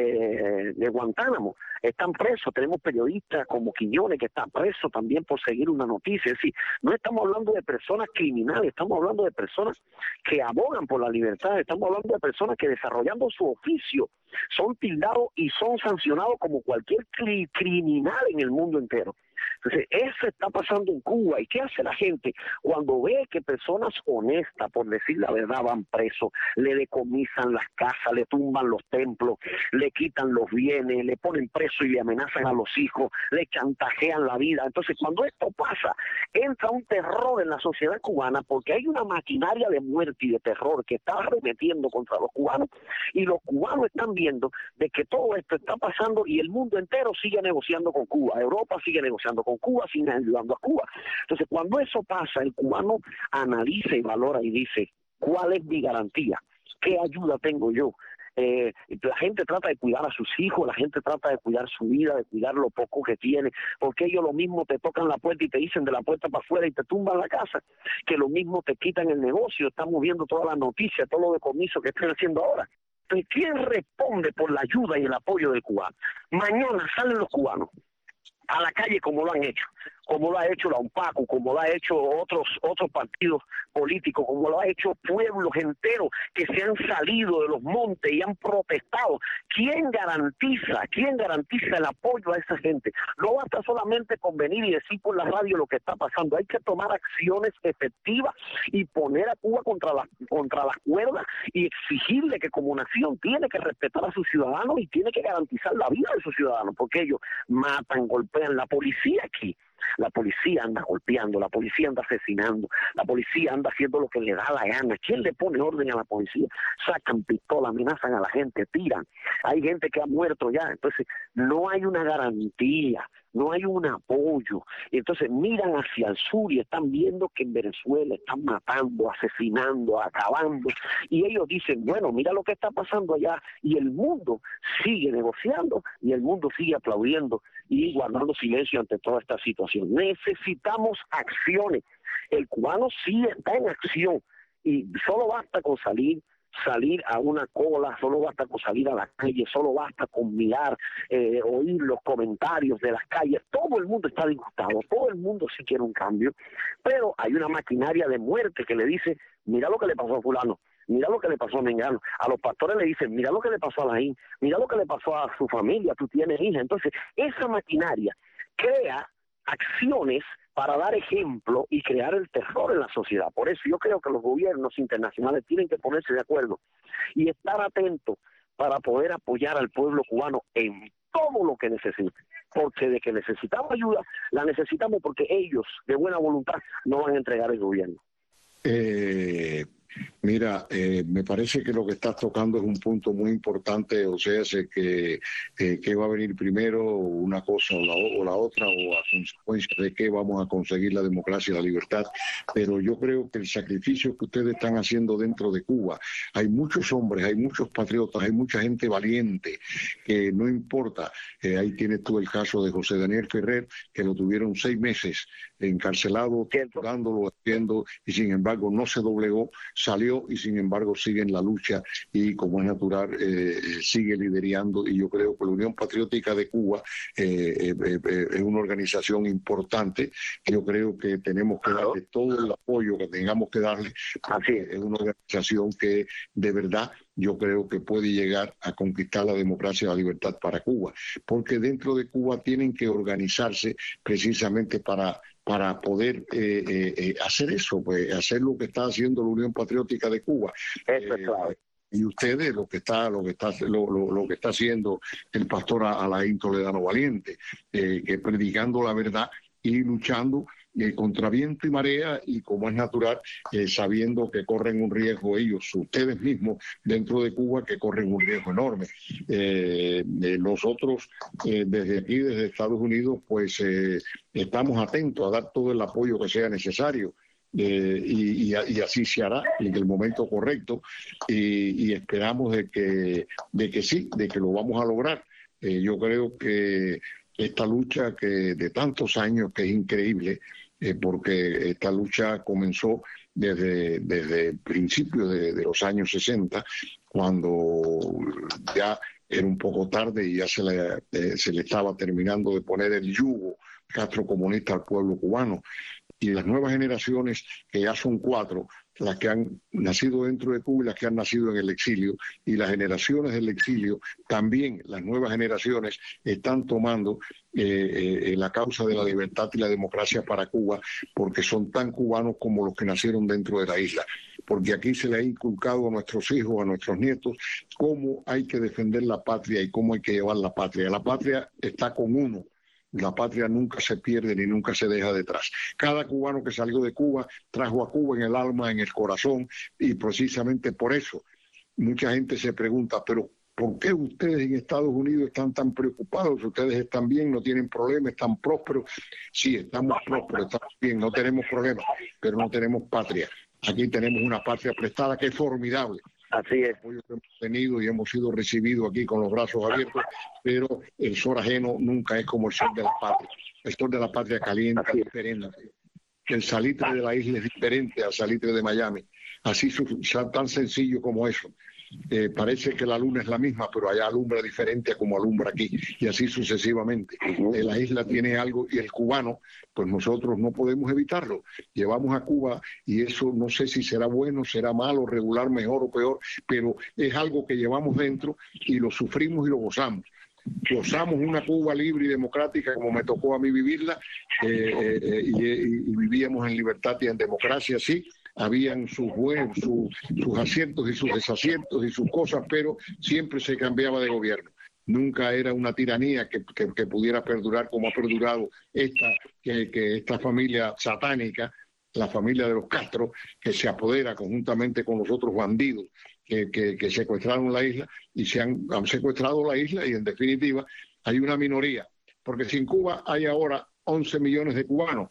Speaker 3: eh, de Guantánamo, están presos. Tenemos periodistas como Quiñones que está preso también por seguir una noticia. Es decir, no estamos hablando de personas criminales, estamos hablando de personas que abogan por la libertad, estamos hablando de personas que desarrollando su oficio son tildados y son sancionados como cualquier cri- criminal en el mundo entero. Entonces, eso está pasando en Cuba. ¿Y qué hace la gente cuando ve que personas honestas, por decir la verdad, van presos, le decomisan las casas, le tumban los templos, le quitan los bienes, le ponen preso y le amenazan a los hijos, le chantajean la vida? Entonces, cuando esto pasa, entra un terror en la sociedad cubana porque hay una maquinaria de muerte y de terror que está arremetiendo contra los cubanos y los cubanos están viendo de que todo esto está pasando y el mundo entero sigue negociando con Cuba, Europa sigue negociando con Cuba, sigue ayudando a Cuba. Entonces, cuando eso pasa, el cubano analiza y valora y dice, ¿cuál es mi garantía? ¿Qué ayuda tengo yo? Eh, la gente trata de cuidar a sus hijos, la gente trata de cuidar su vida, de cuidar lo poco que tiene, porque ellos lo mismo te tocan la puerta y te dicen de la puerta para afuera y te tumban la casa, que lo mismo te quitan el negocio. Estamos viendo todas las noticias, todo lo decomiso que están haciendo ahora. Entonces, ¿quién responde por la ayuda y el apoyo del cubano? Mañana salen los cubanos a la calle como lo han hecho, como lo ha hecho la UNPACU, como lo ha hecho otros otros partidos políticos, como lo ha hecho pueblos enteros que se han salido de los montes y han protestado. ¿Quién garantiza, quién garantiza el apoyo a esa gente? No basta solamente con venir y decir por la radio lo que está pasando, hay que tomar acciones efectivas y poner a Cuba contra las contra las cuerdas y exigirle que como nación tiene que respetar a sus ciudadanos y tiene que garantizar la vida de sus ciudadanos, porque ellos matan, golpean. La policía aquí, la policía anda golpeando, la policía anda asesinando, la policía anda haciendo lo que le da la gana. ¿Quién le pone orden a la policía? Sacan pistola, amenazan a la gente, tiran. Hay gente que ha muerto ya. Entonces, no hay una garantía, no hay un apoyo. Entonces, miran hacia el sur y están viendo que en Venezuela están matando, asesinando, acabando. Y ellos dicen, bueno, mira lo que está pasando allá. Y el mundo sigue negociando y el mundo sigue aplaudiendo y guardando silencio ante toda esta situación. Necesitamos acciones. El cubano sí está en acción y solo basta con salir, salir a una cola, solo basta con salir a la calle, solo basta con mirar, eh, oír los comentarios de las calles. Todo el mundo está disgustado, todo el mundo sí quiere un cambio, pero hay una maquinaria de muerte que le dice, mira lo que le pasó a fulano, mira lo que le pasó a Mengano. A los pastores le dicen, mira lo que le pasó a Laín, mira lo que le pasó a su familia, tú tienes hija. Entonces, esa maquinaria crea acciones para dar ejemplo y crear el terror en la sociedad. Por eso yo creo que los gobiernos internacionales tienen que ponerse de acuerdo y estar atentos para poder apoyar al pueblo cubano en todo lo que necesite. Porque de que necesitamos ayuda, la necesitamos porque ellos, de buena voluntad, no van a entregar el gobierno.
Speaker 2: Eh, Mira, eh, me parece que lo que estás tocando es un punto muy importante, o sea, sé que, eh, que va a venir primero una cosa o la, o la otra, o a consecuencia de que vamos a conseguir la democracia y la libertad, pero yo creo que el sacrificio que ustedes están haciendo dentro de Cuba, hay muchos hombres, hay muchos patriotas, hay mucha gente valiente, que no importa, eh, ahí tienes tú el caso de José Daniel Ferrer, que lo tuvieron seis meses encarcelado, torturándolo, haciendo, y sin embargo no se doblegó, salió y sin embargo sigue en la lucha y como es natural eh, sigue liderando, y yo creo que la Unión Patriótica de Cuba eh, eh, eh, es una organización importante. Yo creo que tenemos que darle todo el apoyo que tengamos que darle, porque es una organización que de verdad yo creo que puede llegar a conquistar la democracia y la libertad para Cuba, porque dentro de Cuba tienen que organizarse precisamente para para poder eh, eh, hacer eso, pues hacer lo que está haciendo la Unión Patriótica de Cuba.
Speaker 3: Eso es claro.
Speaker 2: Eh, y ustedes lo que está lo que está lo, lo, lo que está haciendo el pastor Alain Toledano Valiente, eh, que predicando la verdad y luchando eh, contra viento y marea, y como es natural, eh, sabiendo que corren un riesgo ellos, ustedes mismos dentro de Cuba, que corren un riesgo enorme. Eh, eh, nosotros eh, desde aquí, desde Estados Unidos, pues eh, estamos atentos a dar todo el apoyo que sea necesario. Eh, y, y, y así se hará en el momento correcto, y, y esperamos de que, de que sí, de que lo vamos a lograr. Eh, yo creo que esta lucha que de tantos años, que es increíble, eh, porque esta lucha comenzó desde, desde el principio de, de los años sesenta, cuando ya era un poco tarde y ya se le, eh, se le estaba terminando de poner el yugo castrocomunista al pueblo cubano. Y las nuevas generaciones, que ya son cuatro, las que han nacido dentro de Cuba y las que han nacido en el exilio, y las generaciones del exilio, también las nuevas generaciones están tomando eh, eh, la causa de la libertad y la democracia para Cuba, porque son tan cubanos como los que nacieron dentro de la isla. Porque aquí se le ha inculcado a nuestros hijos, a nuestros nietos, cómo hay que defender la patria y cómo hay que llevar la patria. La patria está con uno. La patria nunca se pierde ni nunca se deja detrás. Cada cubano que salió de Cuba trajo a Cuba en el alma, en el corazón, y precisamente por eso mucha gente se pregunta, pero ¿por qué ustedes en Estados Unidos están tan preocupados? Ustedes están bien, no tienen problemas, están prósperos. Sí, estamos prósperos, estamos bien, no tenemos problemas, pero no tenemos patria. Aquí tenemos una patria prestada que es formidable.
Speaker 3: Así es.
Speaker 2: El apoyo que hemos tenido y hemos sido recibidos aquí con los brazos abiertos, pero el sol ajeno nunca es como el sol de la patria. El sol de la patria calienta, es diferente. El salitre de la isla es diferente al salitre de Miami. Así, tan sencillo como eso. Eh, parece que la luna es la misma, pero allá alumbra diferente a como alumbra aquí, y así sucesivamente. Eh, la isla tiene algo, y el cubano, pues nosotros no podemos evitarlo. Llevamos a Cuba, y eso no sé si será bueno, será malo, regular, mejor o peor, pero es algo que llevamos dentro y lo sufrimos y lo gozamos. Gozamos una Cuba libre y democrática como me tocó a mí vivirla, eh, eh, y, y, y vivíamos en libertad y en democracia, sí. Habían sus buenos, sus, sus aciertos y sus desaciertos y sus cosas, pero siempre se cambiaba de gobierno. Nunca era una tiranía que, que, que pudiera perdurar como ha perdurado esta, que, que esta familia satánica, la familia de los Castro, que se apodera conjuntamente con los otros bandidos que, que, que secuestraron la isla, y se han, han secuestrado la isla, y en definitiva hay una minoría, porque si en Cuba hay ahora once millones de cubanos,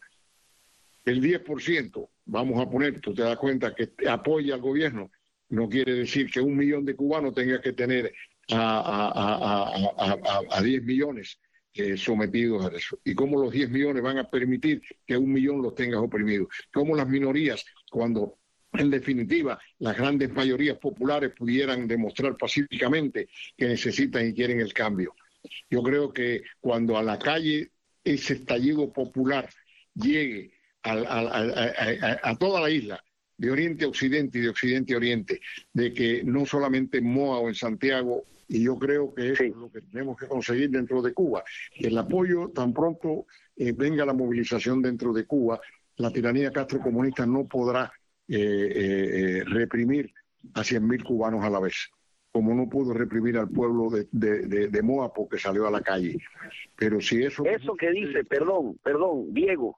Speaker 2: el diez por ciento, vamos a poner, tú te das cuenta que apoya al gobierno, no quiere decir que un millón de cubanos tenga que tener a, a, a, a, a, a diez millones eh, sometidos a eso. ¿Y cómo los diez millones van a permitir que un millón los tengas oprimidos? ¿Cómo las minorías, cuando en definitiva las grandes mayorías populares pudieran demostrar pacíficamente que necesitan y quieren el cambio? Yo creo que cuando a la calle ese estallido popular llegue A, a, a, a toda la isla, de oriente a occidente y de occidente a oriente, de que no solamente en Moa o en Santiago, y yo creo que eso sí es lo que tenemos que conseguir dentro de Cuba, que el apoyo tan pronto eh, venga la movilización dentro de Cuba, la tiranía castrocomunista no podrá eh, eh, reprimir a cien mil cubanos a la vez, como no pudo reprimir al pueblo de, de, de, de Moa porque salió a la calle. Pero si eso...
Speaker 3: Eso que dice, perdón, perdón, Diego,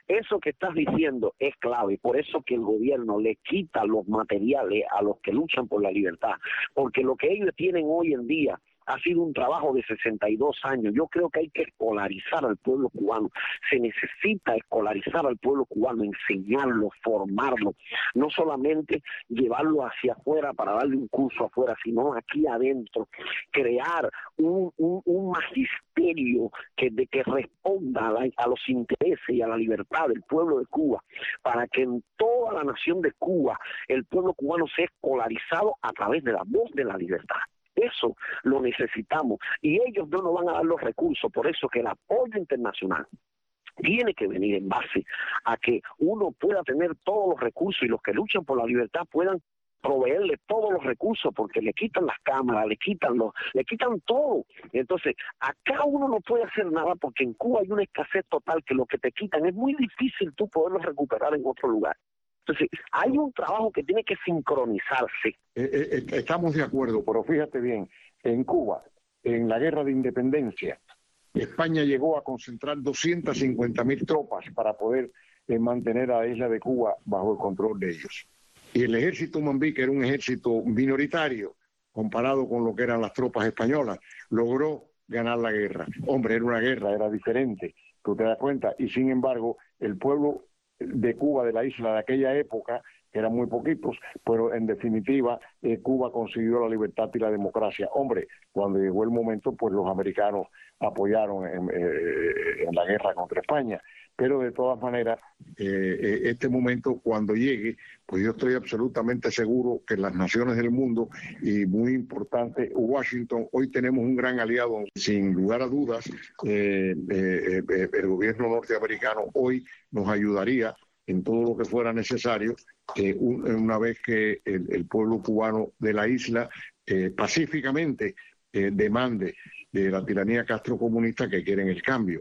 Speaker 3: Eso que estás diciendo es clave, por eso que el gobierno le quita los materiales a los que luchan por la libertad, porque lo que ellos tienen hoy en día ha sido un trabajo de sesenta y dos años. Yo creo que hay que escolarizar al pueblo cubano. Se necesita escolarizar al pueblo cubano, enseñarlo, formarlo. No solamente llevarlo hacia afuera para darle un curso afuera, sino aquí adentro. Crear un, un, un magisterio que, de, que responda a, la, a los intereses y a la libertad del pueblo de Cuba, para que en toda la nación de Cuba el pueblo cubano sea escolarizado a través de la voz de la libertad. Eso lo necesitamos y ellos no nos van a dar los recursos, por eso que el apoyo internacional tiene que venir en base a que uno pueda tener todos los recursos y los que luchan por la libertad puedan proveerle todos los recursos, porque le quitan las cámaras, le quitan los, le quitan todo. Entonces, acá uno no puede hacer nada porque en Cuba hay una escasez total que lo que te quitan es muy difícil tú poderlo recuperar en otro lugar. Entonces, hay un trabajo que tiene que sincronizarse.
Speaker 2: Eh, eh, estamos de acuerdo, pero fíjate bien, en Cuba, en la guerra de independencia, España llegó a concentrar doscientas cincuenta mil tropas para poder eh, mantener a la isla de Cuba bajo el control de ellos. Y el ejército mambí, que era un ejército minoritario comparado con lo que eran las tropas españolas, logró ganar la guerra. Hombre, era una guerra, era diferente, tú te das cuenta, y sin embargo, el pueblo de Cuba, de la isla de aquella época, que eran muy poquitos, pero en definitiva eh, Cuba consiguió la libertad y la democracia. Hombre, cuando llegó el momento, pues los americanos apoyaron en, eh, en la guerra contra España, pero de todas maneras, eh, este momento cuando llegue, pues yo estoy absolutamente seguro que las naciones del mundo, y muy importante, Washington, hoy tenemos un gran aliado, sin lugar a dudas, eh, eh, eh, el gobierno norteamericano hoy nos ayudaría en todo lo que fuera necesario, eh, un, una vez que el, el pueblo cubano de la isla eh, pacíficamente eh, demande de la tiranía castrocomunista que quieren el cambio.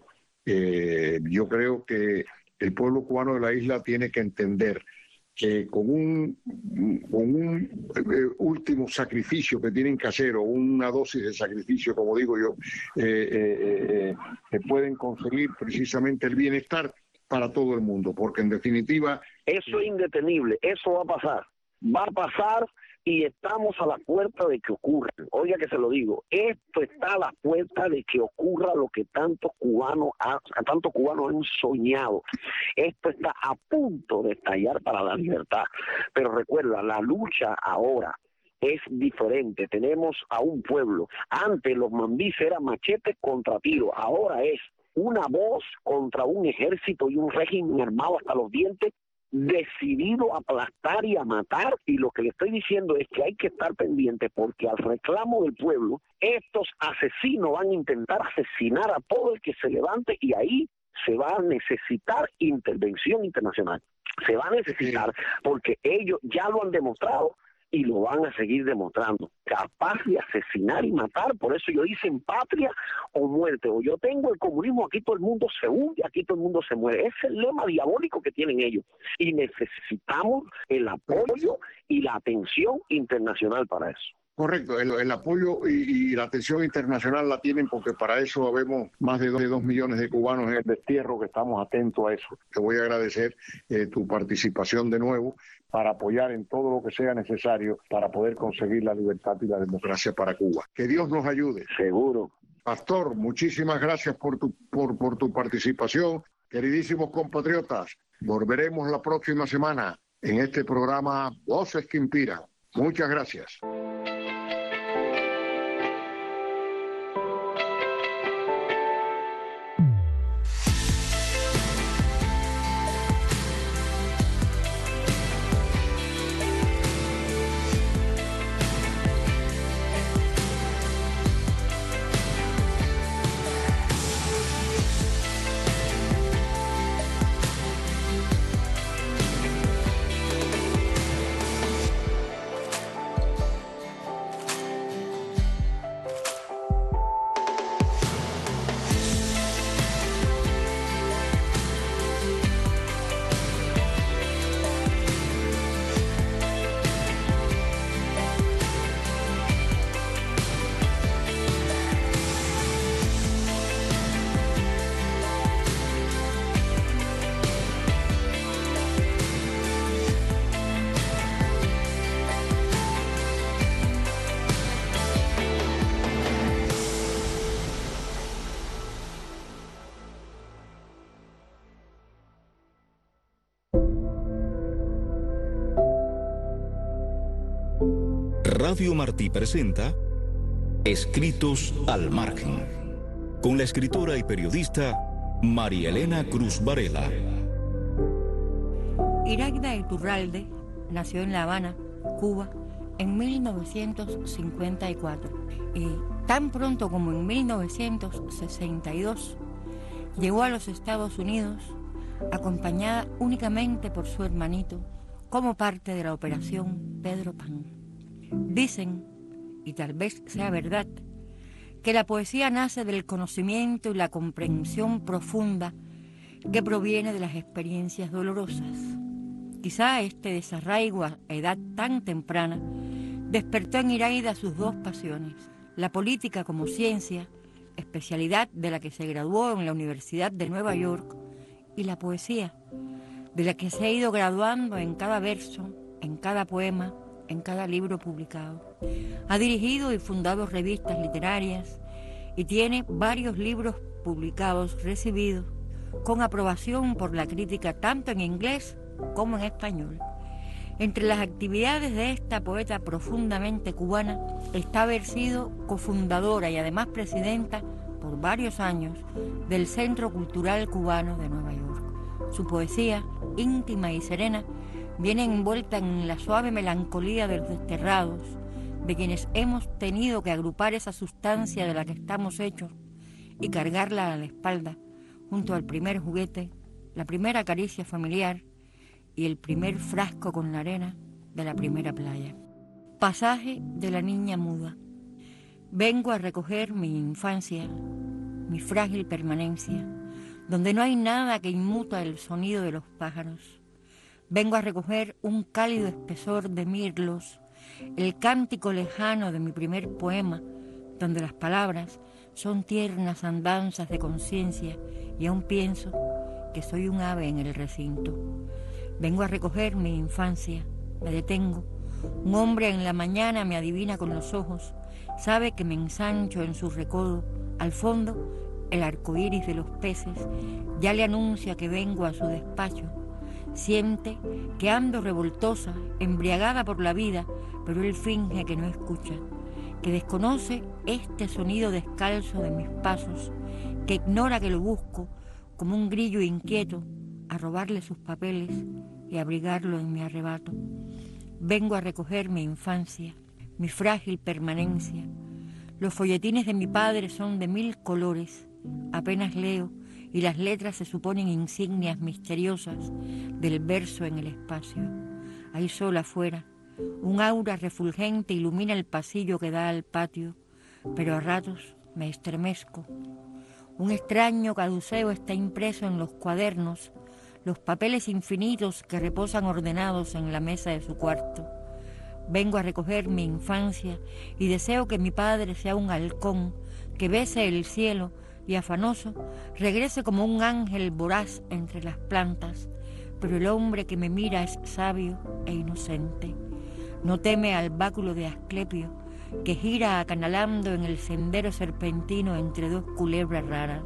Speaker 2: Eh, yo creo que el pueblo cubano de la isla tiene que entender que con un, con un eh, último sacrificio que tienen que hacer, o una dosis de sacrificio, como digo yo, eh, eh, eh, pueden conseguir precisamente el bienestar para todo el mundo, porque en definitiva...
Speaker 3: Eso es indetenible, eso va a pasar, va a pasar y estamos a la puerta de que ocurra. Oiga que se lo digo, esto está a la puerta de que ocurra lo que tantos cubanos, ha, tantos cubanos han soñado. Esto está a punto de estallar para la libertad. Pero recuerda, la lucha ahora es diferente. Tenemos a un pueblo. Antes los mambís eran machetes contra tiros, ahora es una voz contra un ejército y un régimen armado hasta los dientes, decidido a aplastar y a matar. Y lo que le estoy diciendo es que hay que estar pendiente, porque al reclamo del pueblo, estos asesinos van a intentar asesinar a todo el que se levante, y ahí se va a necesitar intervención internacional. Se va a necesitar, porque ellos ya lo han demostrado y lo van a seguir demostrando, capaz de asesinar y matar. Por eso ellos dicen patria o muerte, o yo tengo el comunismo, aquí todo el mundo se hunde, aquí todo el mundo se muere. Es el lema diabólico que tienen ellos, y necesitamos el apoyo y la atención internacional para eso.
Speaker 2: Correcto, el, el apoyo y, y la atención internacional la tienen, porque para eso habemos más de dos, de dos millones de cubanos en el destierro que estamos atentos a eso. Te voy a agradecer eh, tu participación de nuevo para apoyar en todo lo que sea necesario para poder conseguir la libertad y la democracia para Cuba. Que Dios nos ayude.
Speaker 3: Seguro.
Speaker 2: Pastor, muchísimas gracias por tu, por, por tu participación. Queridísimos compatriotas, volveremos la próxima semana en este programa Voces que Inspiran. Muchas gracias.
Speaker 11: Radio Martí presenta Escritos al Margen, con la escritora y periodista María Elena Cruz Varela.
Speaker 12: Iraida Iturralde nació en La Habana, Cuba, en mil novecientos cincuenta y cuatro y tan pronto como en mil novecientos sesenta y dos llegó a los Estados Unidos acompañada únicamente por su hermanito como parte de la operación Pedro Pan. Dicen, y tal vez sea verdad, que la poesía nace del conocimiento y la comprensión profunda que proviene de las experiencias dolorosas. Quizá este desarraigo a edad tan temprana despertó en Iraida sus dos pasiones, la política como ciencia, especialidad de la que se graduó en la Universidad de Nueva York, y la poesía, de la que se ha ido graduando en cada verso, en cada poema, en cada libro publicado. Ha dirigido y fundado revistas literarias y tiene varios libros publicados recibidos con aprobación por la crítica tanto en inglés como en español. Entre las actividades de esta poeta profundamente cubana está haber sido cofundadora y además presidenta por varios años del Centro Cultural Cubano de Nueva York. Su poesía, íntima y serena, viene envuelta en la suave melancolía de los desterrados, de quienes hemos tenido que agrupar esa sustancia de la que estamos hechos y cargarla a la espalda, junto al primer juguete, la primera caricia familiar y el primer frasco con la arena de la primera playa. Pasaje de la niña muda. Vengo a recoger mi infancia, mi frágil permanencia, donde no hay nada que inmuta el sonido de los pájaros. Vengo a recoger un cálido espesor de mirlos, el cántico lejano de mi primer poema, donde las palabras son tiernas andanzas de conciencia y aún pienso que soy un ave en el recinto. Vengo a recoger mi infancia, me detengo. Un hombre en la mañana me adivina con los ojos, sabe que me ensancho en su recodo. Al fondo, el arco iris de los peces ya le anuncia que vengo a su despacho. Siente que ando revoltosa, embriagada por la vida, pero él finge que no escucha, que desconoce este sonido descalzo de mis pasos, que ignora que lo busco como un grillo inquieto a robarle sus papeles y abrigarlo en mi arrebato. Vengo a recoger mi infancia, mi frágil permanencia. Los folletines de mi padre son de mil colores, apenas leo y las letras se suponen insignias misteriosas del verso en el espacio. Hay sol afuera, un aura refulgente ilumina el pasillo que da al patio, pero a ratos me estremezco. Un extraño caduceo está impreso en los cuadernos, los papeles infinitos que reposan ordenados en la mesa de su cuarto. Vengo a recoger mi infancia y deseo que mi padre sea un halcón que bese el cielo y afanoso regrese como un ángel voraz entre las plantas, pero el hombre que me mira es sabio e inocente. No teme al báculo de Asclepio que gira acanalando en el sendero serpentino entre dos culebras raras.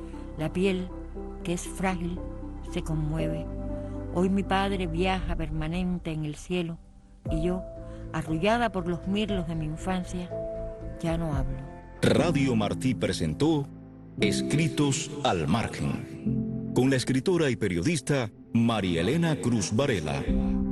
Speaker 12: La piel, que es frágil, se conmueve. Hoy mi padre viaja permanente en el cielo y yo, arrullada por los mirlos de mi infancia, ya no hablo.
Speaker 11: Radio Martí presentó Escritos al Margen, con la escritora y periodista María Elena Cruz Varela.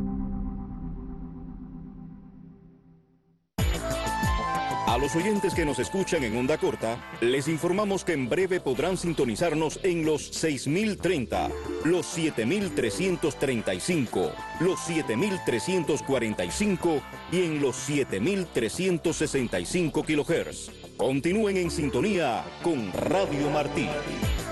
Speaker 11: A los oyentes que nos escuchan en onda corta, les informamos que en breve podrán sintonizarnos en los seis mil treinta, los siete mil trescientos treinta y cinco, los siete mil trescientos cuarenta y cinco y en los siete mil trescientos sesenta y cinco kilohertz. Continúen en sintonía con Radio Martí.